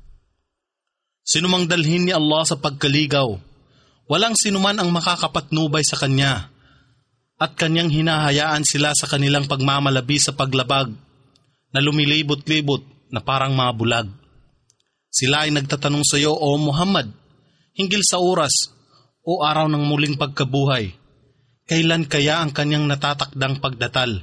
Sinumang dalhin ni Allah sa pagkaligaw, walang sinuman ang makakapatnubay sa Kanya, at Kanyang hinahayaan sila sa kanilang pagmamalabi sa paglabag na lumilibot-libot na parang mga bulag. Sila ay nagtatanong sa iyo, O Muhammad, hinggil sa oras o araw ng muling pagkabuhay, kailan kaya ang Kanyang natatakdang pagdatal?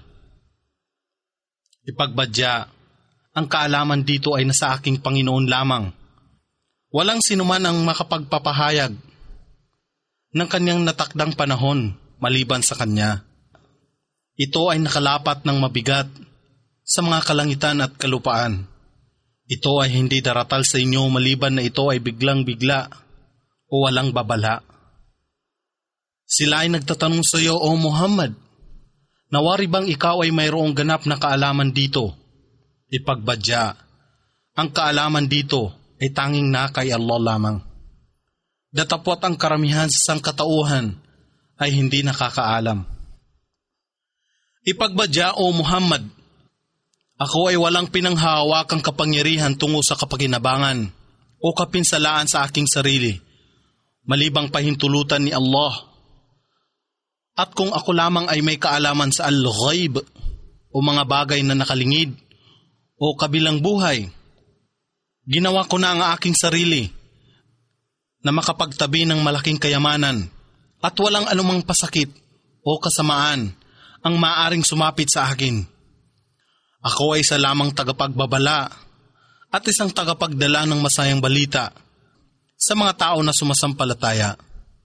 Ipagbadya, ang kaalaman dito ay nasa aking Panginoon lamang. Walang sinuman ang makapagpapahayag ng Kanyang natakdang panahon maliban sa Kanya. Ito ay nakalapat ng mabigat sa mga kalangitan at kalupaan. Ito ay hindi daratal sa inyo maliban na ito ay biglang-bigla o walang babala. Sila ay nagtatanong sa iyo, O Muhammad, nawari bang ikaw ay mayroong ganap na kaalaman dito? Ipagbadya, ang kaalaman dito ay tanging na kay Allah lamang. Datapot ang karamihan sa sangkatauhan ay hindi nakakaalam. Ipagbadya, O Muhammad, ako ay walang pinanghahawakang kapangyarihan tungo sa kapakinabangan o kapinsalaan sa aking sarili, malibang pahintulutan ni Allah. At kung ako lamang ay may kaalaman sa al-ghaib o mga bagay na nakalingid o kabilang buhay, ginawa ko na ang aking sarili na makapagtabi ng malaking kayamanan at walang anumang pasakit o kasamaan ang maaring sumapit sa akin. Ako ay isa lamang tagapagbabala at isang tagapagdala ng masayang balita sa mga tao na sumasampalataya.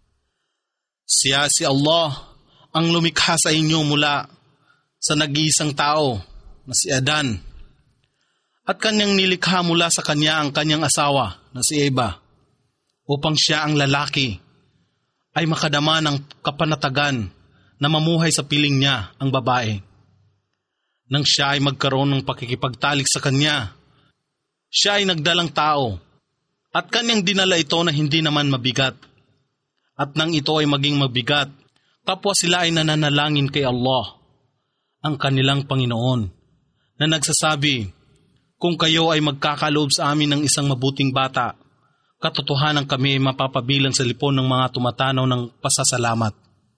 Siya si Allah ang lumikha sa inyo mula sa nag-iisang tao na si Adan at kanyang nilikha mula sa kanya ang kanyang asawa na si Eva upang siya ang lalaki ay makadama ng kapanatagan na mamuhay sa piling niya ang babae. Nang siya ay magkaroon ng pakikipagtalik sa kanya, siya ay nagdalang tao at kanyang dinala ito na hindi naman mabigat. At nang ito ay maging mabigat, kapwa sila ay nananalangin kay Allah, ang kanilang Panginoon, na nagsasabi, kung kayo ay magkakaloob sa amin ng isang mabuting bata, katotohanan kami ay mapapabilang sa lipon ng mga tumatanaw ng pasasalamat.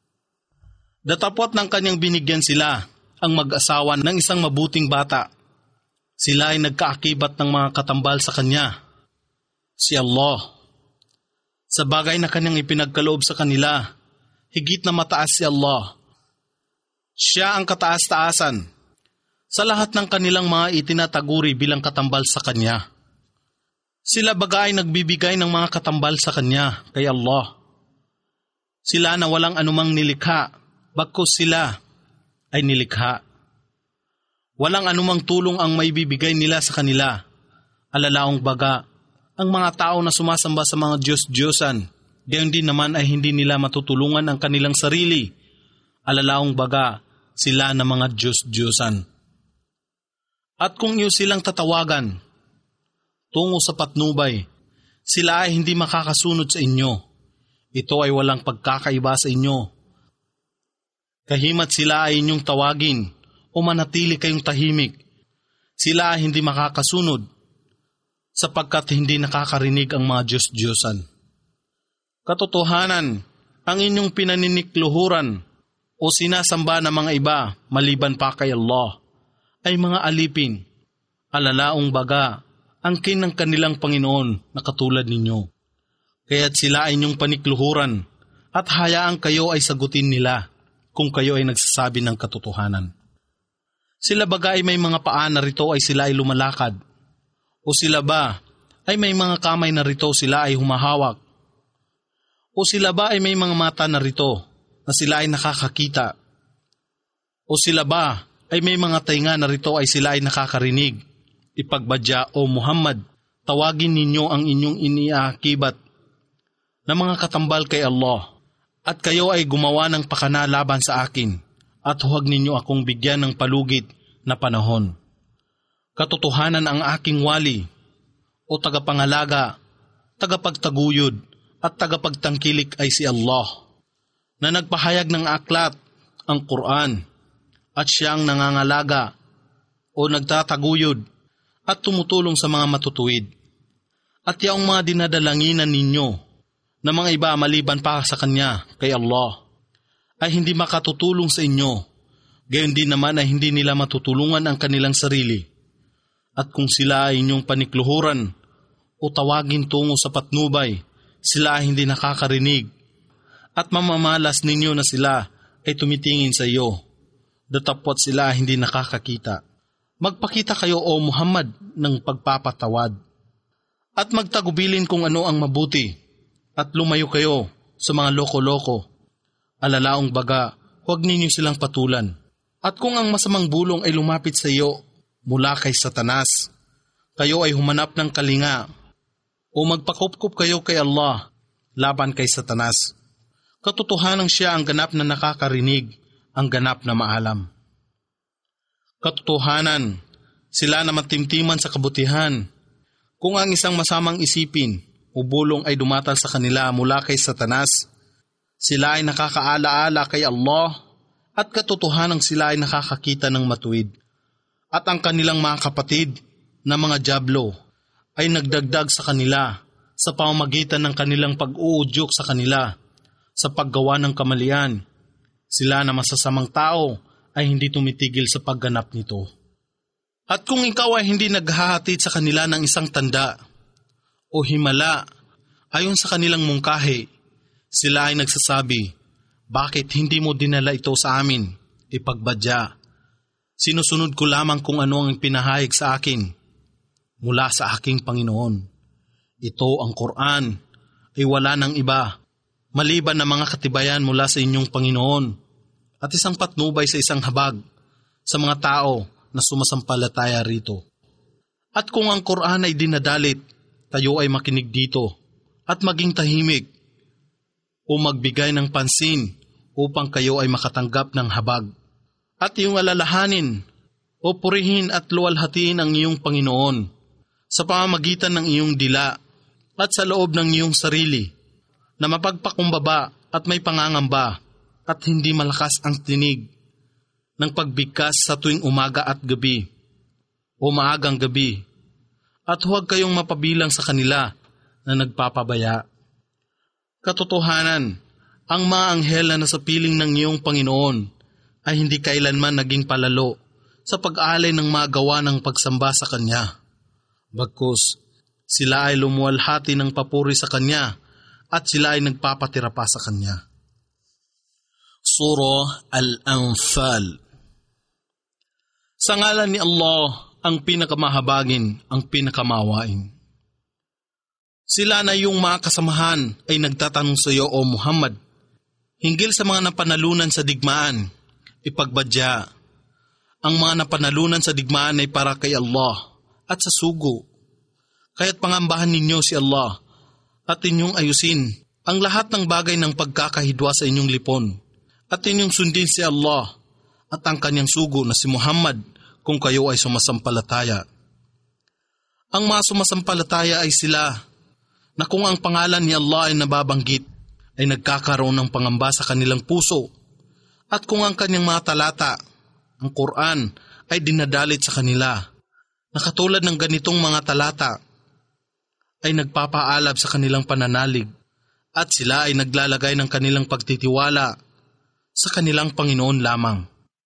Datapot ng kanyang binigyan sila ang mag-asawa ng isang mabuting bata. Sila ay nagkaakibat ng mga katambal sa kanya, si Allah. Sa bagay na kanyang ipinagkaloob sa kanila, higit na mataas si Allah. Siya ang kataas-taasan sa lahat ng kanilang mga itinataguri bilang katambal sa kanya. Sila baga ay nagbibigay ng mga katambal sa kanya kay Allah. Sila na walang anumang nilikha, bagkus sila ay nilikha. Walang anumang tulong ang maibibigay nila sa kanila. Alalaong baga, ang mga tao na sumasamba sa mga Diyos-Diyosan, gayon din naman ay hindi nila matutulungan ang kanilang sarili. Alalaong baga, sila na mga Diyos-Diyosan. At kung iyo silang tatawagan tungo sa patnubay, sila ay hindi makakasunod sa inyo. Ito ay walang pagkakaiba sa inyo. Kahimat sila ay inyong tawagin o manatili kayong tahimik. Sila ay hindi makakasunod sapagkat hindi nakakarinig ang mga Diyos-Diyosan. Katotohanan, ang inyong pinaninikluhuran o sinasamba ng mga iba maliban pa kay Allah ay mga alipin, alalaong baga, angkin ng kanilang Panginoon na katulad ninyo. Kaya't sila ay inyong panikluhuran at hayaan kayo ay sagutin nila kung kayo ay nagsasabi ng katotohanan. Sila baga ay may mga paa na rito ay sila ay lumalakad, o sila ba ay may mga kamay na rito sila ay humahawak, o sila ba ay may mga mata na rito na sila ay nakakakita, o sila ba ay may mga tainga na rito ay sila ay nakakarinig. Ipagbadya, O Muhammad, tawagin ninyo ang inyong iniaakibat na mga katambal kay Allah, at kayo ay gumawa ng pakana laban sa akin, at huwag ninyo akong bigyan ng palugit na panahon. Katotohanan ang aking wali, o tagapangalaga, tagapagtaguyod, at tagapagtangkilik ay si Allah, na nagpahayag ng aklat, ang Quran, at siyang nangangalaga, o nagtataguyod, at tumutulong sa mga matutuwid. At yaong mga dinadalanginan ninyo, na mga iba maliban pa sa Kanya, kay Allah, ay hindi makatutulong sa inyo, gayon din naman ay hindi nila matutulungan ang kanilang sarili. At kung sila ay inyong panikluhuran o tawagin tungo sa patnubay, sila ay hindi nakakarinig, at mamamalas ninyo na sila ay tumitingin sa iyo, datapot sila ay hindi nakakakita. Magpakita kayo, O Muhammad, ng pagpapatawad, at magtagubilin kung ano ang mabuti, at lumayo kayo sa mga loko-loko. Alalaong baga, huwag ninyo silang patulan. At kung ang masamang bulong ay lumapit sa iyo mula kay Satanas, kayo ay humanap ng kalinga o magpakupkup kayo kay Allah laban kay Satanas. Katotohanang siya ang ganap na nakakarinig, ang ganap na maalam. Katotohanan, sila na matimtiman sa kabutihan. Kung ang isang masamang isipin o bulong ay dumatal sa kanila mula kay Satanas, sila ay nakakaalaala kay Allah at katotohanang sila ay nakakakita ng matuwid. At ang kanilang mga kapatid na mga dyablo ay nagdagdag sa kanila sa pamamagitan ng kanilang pag-uudyok sa kanila sa paggawa ng kamalian. Sila na masasamang tao ay hindi tumitigil sa pagganap nito. At kung ikaw ay hindi naghahatid sa kanila ng isang tanda o himala ayon sa kanilang mungkahi, sila ay nagsasabi, bakit hindi mo dinala ito sa amin? Ipagbadya, Sinusunod ko lamang kung ano ang pinahayag sa akin mula sa aking Panginoon. Ito ang Quran ay wala ng iba, maliban na mga katibayan mula sa inyong Panginoon at isang patnubay sa isang habag sa mga tao na sumasampalataya rito. At kung ang Quran ay dinadalit, tayo ay makinig dito at maging tahimik o magbigay ng pansin upang kayo ay makatanggap ng habag. At iyong alalahanin o purihin at luwalhatiin ang iyong Panginoon sa pamamagitan ng iyong dila at sa loob ng iyong sarili na mapagpakumbaba at may pangangamba at hindi malakas ang tinig ng pagbigkas sa tuwing umaga at gabi o maagang gabi, at huwag kayong mapabilang sa kanila na nagpapabaya. Katotohanan, ang mga anghel na nasa piling ng iyong Panginoon ay hindi kailanman naging palalo sa pag-alay ng mga gawa ng pagsamba sa Kanya. Bagkus, sila ay lumuwalhati ng papuri sa Kanya at sila ay nagpapatira pa sa Kanya. Surah Al-Anfal. Sa ngalan ni Allah, ang pinakamahabagin, ang pinakamawain. Sila na yung mga kasamahan ay nagtatanong sa iyo, O Muhammad, hinggil sa mga napanalunan sa digmaan, ipagbadya. Ang mga napanalunan sa digmaan ay para kay Allah at sa sugo. Kaya't pangambahan ninyo si Allah at inyong ayusin ang lahat ng bagay ng pagkakahidwa sa inyong lipon at inyong sundin si Allah at ang kanyang sugo na si Muhammad kung kayo ay sumasampalataya. Ang mga sumasampalataya ay sila na kung ang pangalan ni Allah ay nababanggit, ay nagkakaroon ng pangamba sa kanilang puso, at kung ang kanyang mga talata, ang Quran, ay dinadalit sa kanila, na katulad ng ganitong mga talata, ay nagpapaalab sa kanilang pananalig, at sila ay naglalagay ng kanilang pagtitiwala sa kanilang Panginoon lamang.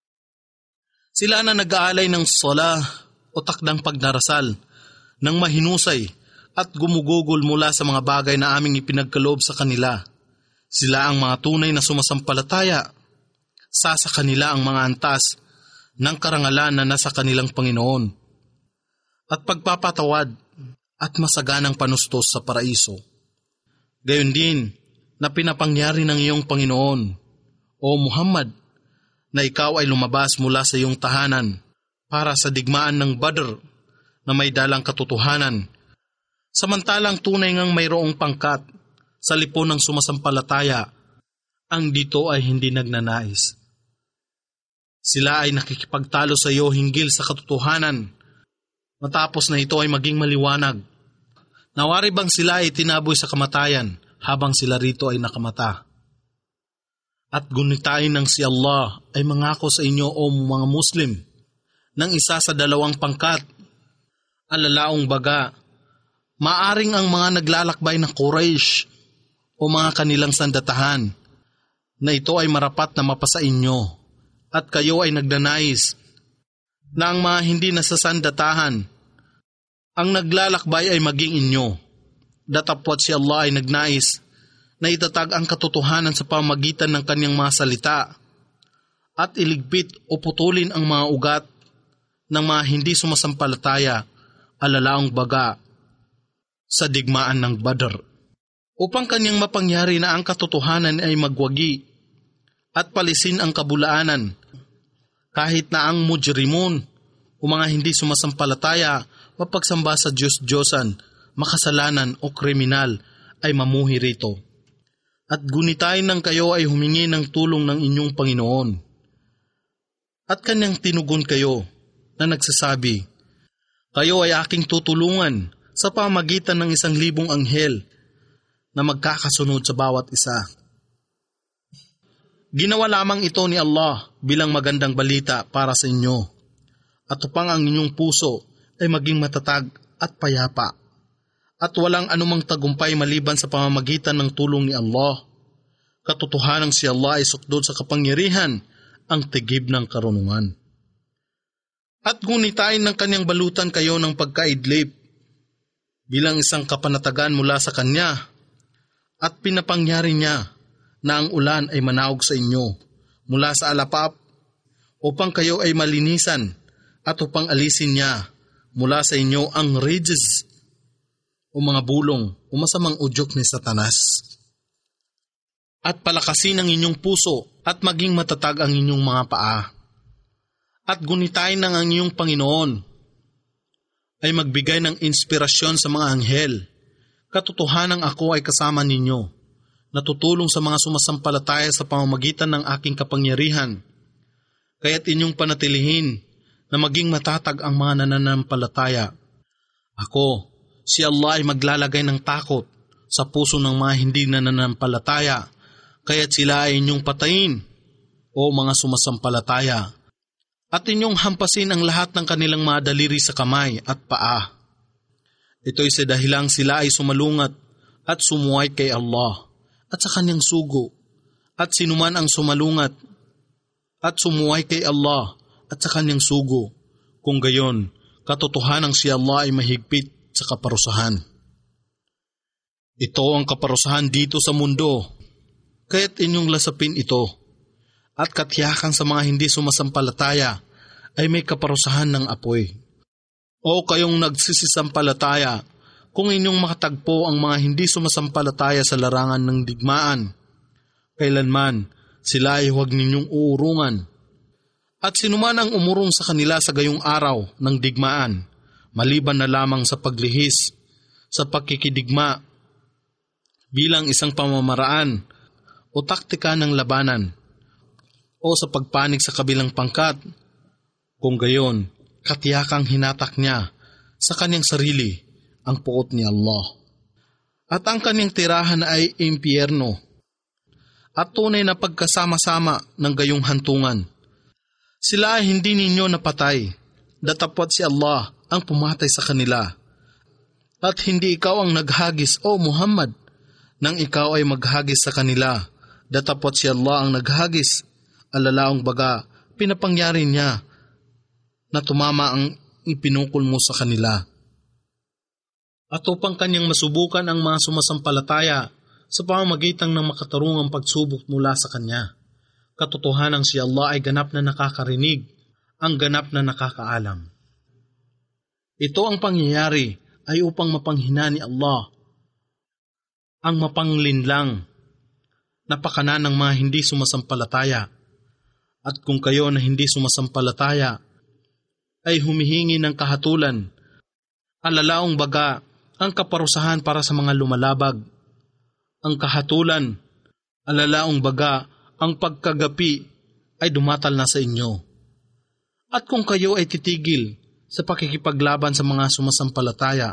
Sila na nag-aalay ng sala o takdang pagdarasal, ng mahinusay at gumugugol mula sa mga bagay na aming ipinagkaloob sa kanila. Sila ang mga tunay na sumasampalataya. Sa sa kanila ang mga antas ng karangalan na nasa kanilang Panginoon at pagpapatawad at masaganang panustos sa paraiso. Gayon din na pinapangyari ng iyong Panginoon, O Muhammad, na ikaw ay lumabas mula sa iyong tahanan para sa digmaan ng Badr na may dalang katotohanan, samantalang tunay ngang mayroong pangkat sa lipon ng sumasampalataya, ang dito ay hindi nagnanais. Sila ay nakikipagtalo sa iyo hinggil sa katotohanan, matapos na ito ay maging maliwanag. Nawari bang sila ay tinaboy sa kamatayan habang sila rito ay nakamata? At gunitain ng si Allah ay mangako sa inyo, o mga Muslim, ng isa sa dalawang pangkat, alalaong baga, maaring ang mga naglalakbay na Quraysh o mga kanilang sandatahan, na ito ay marapat na mapasa inyo, at kayo ay nagnanais na ang mga hindi nasasandatahan, ang naglalakbay ay maging inyo. Datapwat si Allah ay nagnais na itatag ang katotohanan sa pamagitan ng kanyang mga salita at iligpit o putulin ang mga ugat ng mga hindi sumasampalataya, alalaong baga, sa digmaan ng Badr, upang kanyang mapangyari na ang katotohanan ay magwagi at palisin ang kabulaanan, kahit na ang mujrimun o mga hindi sumasampalataya mapagsamba sa Diyos-Diyosan, makasalanan o kriminal ay mamuhi rito. At gunitain ng kayo ay humingi ng tulong ng inyong Panginoon. At kanyang tinugon kayo na nagsasabi, kayo ay aking tutulungan sa pamagitan ng isang libong anghel na magkakasunod sa bawat isa. Ginawa lamang ito ni Allah bilang magandang balita para sa inyo, at upang ang inyong puso ay maging matatag at payapa, at walang anumang tagumpay maliban sa pamamagitan ng tulong ni Allah. Katotohanang si Allah ay sukdod sa kapangyarihan, ang tigib ng karunungan. At gunitain ng kanyang balutan kayo ng pagkaidlip bilang isang kapanatagan mula sa kanya, at pinapangyari niya na ang ulan ay manaog sa inyo mula sa alapap upang kayo ay malinisan at upang alisin niya mula sa inyo ang ridges o mga bulong o masamang udyok ni Satanas. At palakasin ang inyong puso at maging matatag ang inyong mga paa. At gunitain ng ang inyong Panginoon ay magbigay ng inspirasyon sa mga anghel. Katotohanang ako ay kasama ninyo, natutulong sa mga sumasampalataya sa pamamagitan ng aking kapangyarihan. Kaya't inyong panatilihin na maging matatag ang mga nananampalataya. Ako, si Allah ay maglalagay ng takot sa puso ng mga hindi nananampalataya, kaya't sila ay inyong patayin, o mga sumasampalataya, at inyong hampasin ang lahat ng kanilang mga daliri sa kamay at paa. Ito'y sa dahilang sila ay sumalungat at sumuway kay Allah at sa kanyang sugo, at sinuman ang sumalungat at sumuway kay Allah at sa kanyang sugo, kung gayon, katotohanang si Allah ay mahigpit sa kaparusahan. Ito ang kaparusahan dito sa mundo, kaya't inyong lasapin ito, at katiyakan sa mga hindi sumasampalataya ay may kaparusahan ng apoy. O kayong nagsisisampalataya, kung inyong makatagpo ang mga hindi sumasampalataya sa larangan ng digmaan, kailanman sila ay huwag ninyong uurungan. At sinuman ang umurong sa kanila sa gayong araw ng digmaan, maliban na lamang sa paglihis, sa pagkikidigma, bilang isang pamamaraan o taktika ng labanan, o sa pagpanig sa kabilang pangkat, kung gayon, katiyakang hinatak niya sa kanyang sarili ang puot ni Allah. At ang kanyang tirahan ay impyerno, at tunay na pagkasama-sama ng gayong hantungan. Sila ay hindi ninyo napatay, datapwat si Allah ang pumatay sa kanila. At hindi ikaw ang naghagis, O Muhammad, nang ikaw ay maghagis sa kanila, datapwat si Allah ang naghagis. Alalaong baga, pinapangyari niya na tumama ang ipinukol mo sa kanila. At upang kanyang masubukan ang mga sumasampalataya sa pamamagitan ng makatarungang pagsubok mula sa kanya. Katotohanang si Allah ay ganap na nakakarinig, ang ganap na nakakaalam. Ito ang pangyayari ay upang mapanghina ni Allah ang mapanglinlang na pakanan ng mga hindi sumasampalataya. At kung kayo na hindi sumasampalataya ay humihingi ng kahatulan, alalaong baga ang kaparusahan para sa mga lumalabag. Ang kahatulan, alalaong baga ang pagkagapi ay dumatal na sa inyo. At kung kayo ay titigil sa pakikipaglaban sa mga sumasampalataya,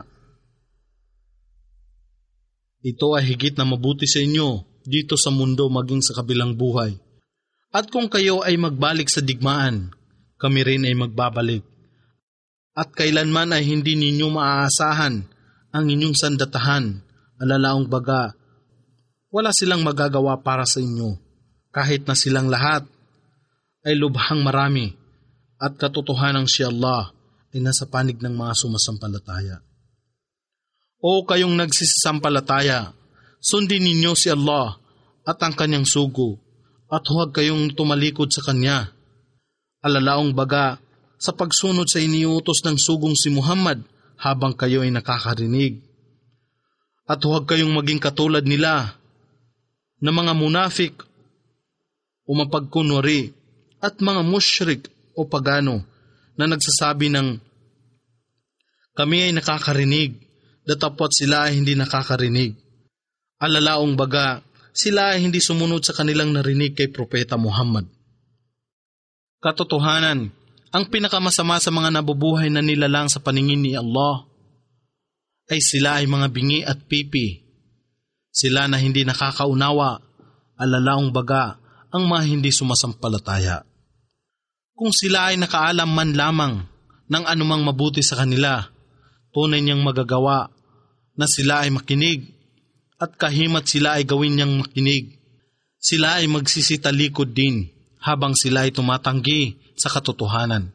ito ay higit na mabuti sa inyo dito sa mundo maging sa kabilang buhay. At kung kayo ay magbalik sa digmaan, kami rin ay magbabalik. At kailanman ay hindi ninyo maaasahan ang inyong sandatahan, alalaong baga, wala silang magagawa para sa inyo, kahit na silang lahat ay lubhang marami, at katotohanang si Allah ay nasa panig ng mga sumasampalataya. O kayong nagsisisampalataya, sundin ninyo si Allah at ang kanyang sugo, at huwag kayong tumalikod sa kanya. Alalaong baga, sa pagsunod sa iniutos ng sugong si Muhammad habang kayo ay nakakarinig. At huwag kayong maging katulad nila na mga munafik o mapagkunwari at mga mushrik o pagano na nagsasabi ng kami ay nakakarinig, datapwat sila ay hindi nakakarinig. Alalaong baga, sila ay hindi sumunod sa kanilang narinig kay Propeta Muhammad. Katotohanan, ang pinakamasama sa mga nabubuhay na nilalang sa paningin ni Allah ay sila ay mga bingi at pipi. Sila na hindi nakakaunawa, alalaong baga, ang mga hindi sumasampalataya. Kung sila ay nakaalam man lamang ng anumang mabuti sa kanila, tunay niyang magagawa na sila ay makinig, at kahimat sila ay gawin niyang makinig. Sila ay magsisitalikod din habang sila ay tumatanggi sa katotohanan.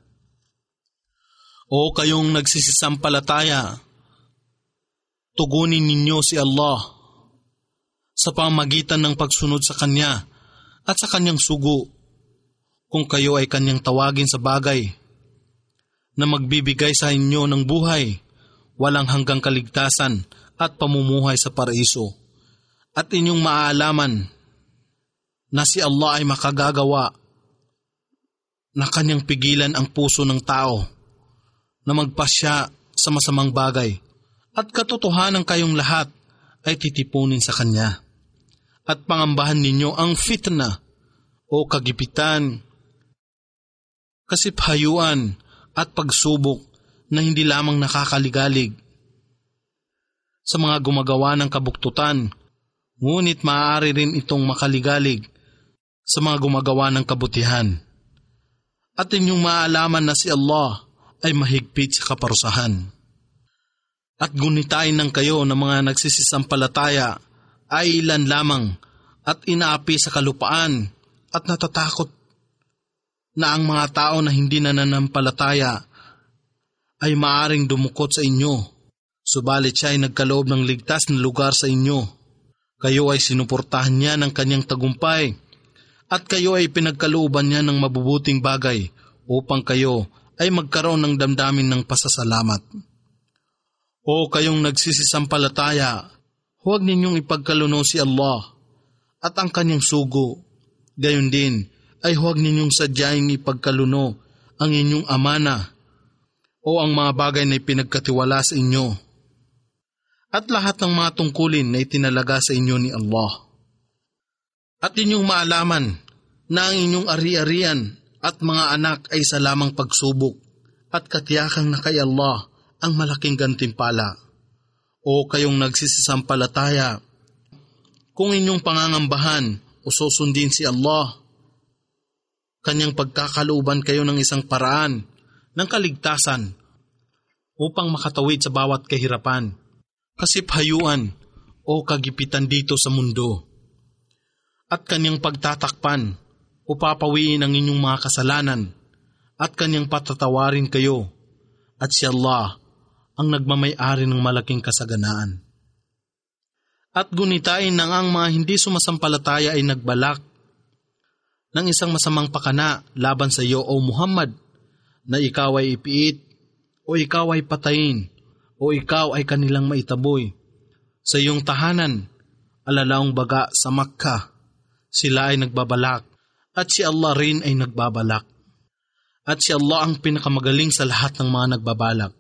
O kayong nagsisisampalataya, tugunin ninyo si Allah sa pamamagitan ng pagsunod sa Kanya at sa Kanyang sugo kung kayo ay kanyang tawagin sa bagay na magbibigay sa inyo ng buhay, walang hanggang kaligtasan at pamumuhay sa paraiso. At inyong maaalaman na si Allah ay makagagawa na kanyang pigilan ang puso ng tao na magpasya sa masamang bagay, at katotohanan kayong lahat ay titipunin sa kanya. At pangambahan ninyo ang fitna o kagipitan, kasiphayuan at pagsubok na hindi lamang nakakaligalig sa mga gumagawa ng kabuktutan, ngunit maaari rin itong makaligalig sa mga gumagawa ng kabutihan. At inyong maalaman na si Allah ay mahigpit sa kaparusahan. At gunitain ng kayo ng mga nagsisisampalataya ay ilan lamang at inaapi sa kalupaan, at natatakot na ang mga tao na hindi nananampalataya ay maaring dumukot sa inyo, subalit siya ay nagkaloob ng ligtas na lugar sa inyo. Kayo ay sinuportahan niya ng kanyang tagumpay, at kayo ay pinagkalooban niya ng mabubuting bagay upang kayo ay magkaroon ng damdamin ng pasasalamat. O kayong nagsisisampalataya, huwag ninyong ipagkaluno si Allah at ang kanyang sugo. Gayon din ay huwag ninyong sadyaing ipagkaluno ang inyong amana o ang mga bagay na ipinagkatiwala sa inyo, at lahat ng mga tungkulin na itinalaga sa inyo ni Allah. At inyong maalaman na ang inyong ari-arian at mga anak ay sa lamang pagsubok, at katiyakang na kay Allah ang malaking gantimpala. O kayong nagsisisampalataya, kung inyong pangangambahan o susundin si Allah, kanyang pagkakalooban kayo ng isang paraan ng kaligtasan upang makatawid sa bawat kahirapan, kasiphayuan o kagipitan dito sa mundo, at kanyang pagtatakpan o papawiin ang inyong mga kasalanan, at kanyang patatawarin kayo, at si Allah ang nagmamay-ari ng malaking kasaganaan. At gunitain nang ang mga hindi sumasampalataya ay nagbalak ng isang masamang pakana laban sa iyo, O Muhammad, na ikaw ay ipiit, o ikaw ay patayin, o ikaw ay kanilang maitaboy sa iyong tahanan, alalaong baga sa Makkah. Sila ay nagbabalak, at si Allah rin ay nagbabalak. At si Allah ang pinakamagaling sa lahat ng mga nagbabalak.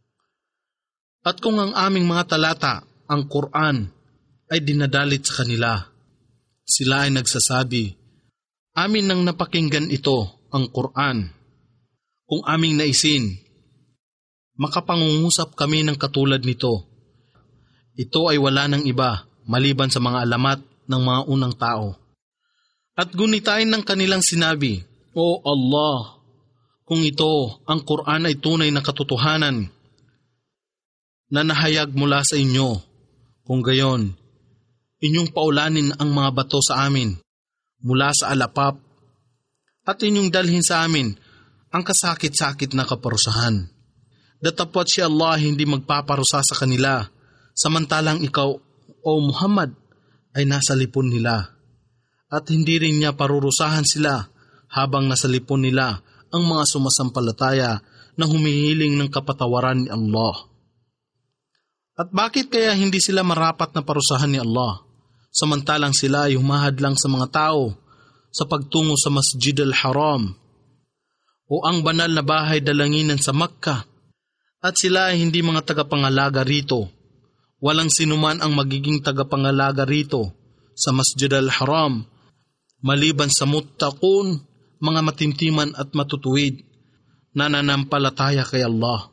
At kung ang aming mga talata, ang Quran, ay dinadalit sa kanila, sila ay nagsasabi, amin nang napakinggan ito, ang Quran. Kung aming naisin, makapangungusap kami ng katulad nito. Ito ay wala ng iba, maliban sa mga alamat ng mga unang tao. At gunitain ng kanilang sinabi, O Allah, kung ito, ang Quran ay tunay na katotohanan na nahayag mula sa inyo, kung gayon, inyong paulanin ang mga bato sa amin mula sa alapap, at inyong dalhin sa amin ang kasakit-sakit na kaparusahan. Datapwat si Allah hindi magpaparusa sa kanila, samantalang ikaw, O Muhammad, ay nasa lipon nila, at hindi rin niya parurusahan sila habang nasa lipon nila ang mga sumasampalataya na humihiling ng kapatawaran ni Allah. At bakit kaya hindi sila marapat na parusahan ni Allah, samantalang sila ay humahadlang sa mga tao sa pagtungo sa Masjid al-Haram o ang banal na bahay dalanginan sa Makkah, at sila ay hindi mga tagapangalaga rito? Walang sinuman ang magiging tagapangalaga rito sa Masjid al-Haram maliban sa muttaqun, mga matimtiman at matutuwid na nanampalataya kay Allah.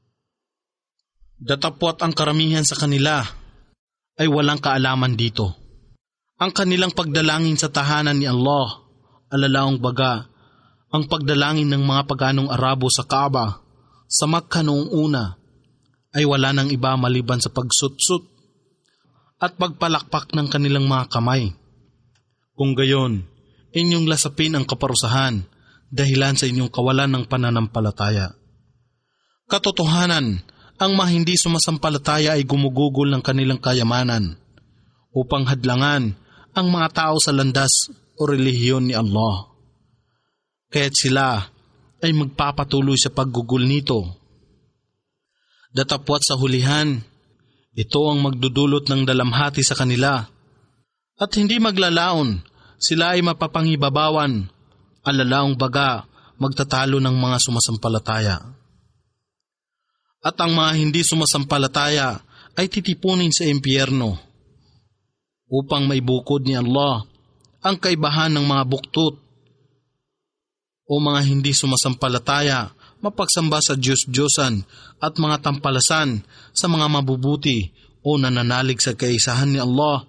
Datapwat ang karamihan sa kanila ay walang kaalaman dito. Ang kanilang pagdalangin sa tahanan ni Allah, alalaong baga, ang pagdalangin ng mga paganong Arabo sa Kaaba, sa Makkah noong una, ay wala nang iba maliban sa pagsutsut at pagpalakpak ng kanilang mga kamay. Kung gayon, inyong lasapin ang kaparusahan dahilan sa inyong kawalan ng pananampalataya. Katotohanan, ang mga hindi sumasampalataya ay gumugugol ng kanilang kayamanan upang hadlangan ang mga tao sa landas o relihiyon ni Allah. kaya't sila ay magpapatuloy sa paggugol nito. Datapwat sa hulihan, ito ang magdudulot ng dalamhati sa kanila. At hindi maglalaon, sila ay mapapangibabawan, alalaong baga magtatalo ng mga sumasampalataya. At ang mga hindi sumasampalataya ay titipunin sa impyerno upang maibukod ni Allah ang kaibahan ng mga buktot o mga hindi sumasampalataya mapagsamba sa Diyos-Diyosan at mga tampalasan sa mga mabubuti o nananalig sa kaisahan ni Allah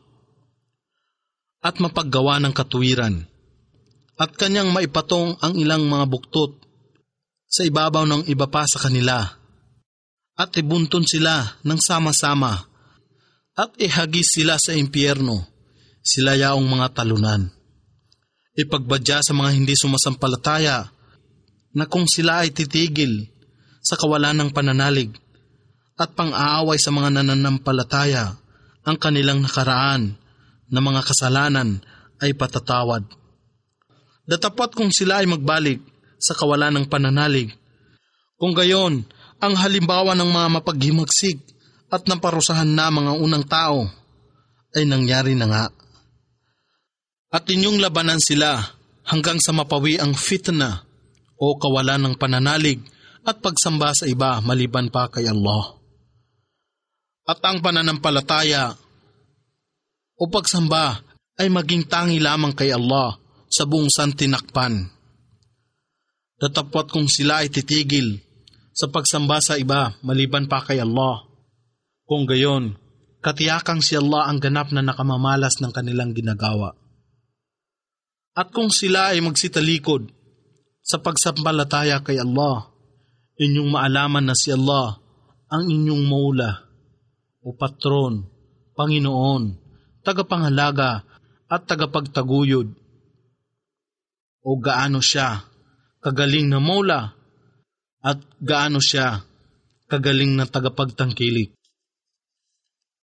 at mapaggawa ng katuwiran at kanyang maipatong ang ilang mga buktot sa ibabaw ng iba pa sa kanila at ibunton sila ng sama-sama at ihagis sila sa impyerno, sila yaong mga talunan. Ipagbadya sa mga hindi sumasampalataya na kung sila ay titigil sa kawalan ng pananalig at pang-aaway sa mga nananampalataya, ang kanilang nakaraan na mga kasalanan ay patatawad. Datapat kung sila ay magbalik sa kawalan ng pananalig, kung gayon, ang halimbawa ng mga mapaghimagsik at naparusahan na mga unang tao ay nangyari na nga. At inyong labanan sila hanggang sa mapawi ang fitna o kawalan ng pananalig at pagsamba sa iba maliban pa kay Allah. At ang pananampalataya o pagsamba ay maging tangi lamang kay Allah sa buong santinakpan. Datapwat kung sila ay titigil sa pagsamba sa iba maliban pa kay Allah, kung gayon, katiyakang si Allah ang ganap na nakamamalas ng kanilang ginagawa. At kung sila ay magsitalikod sa pagsampalataya kay Allah, inyong maalaman na si Allah ang inyong maula o patron, Panginoon, tagapangalaga at tagapagtaguyod. O gaano siya kagaling na maula at gaano siya kagaling na tagapagtangkilik.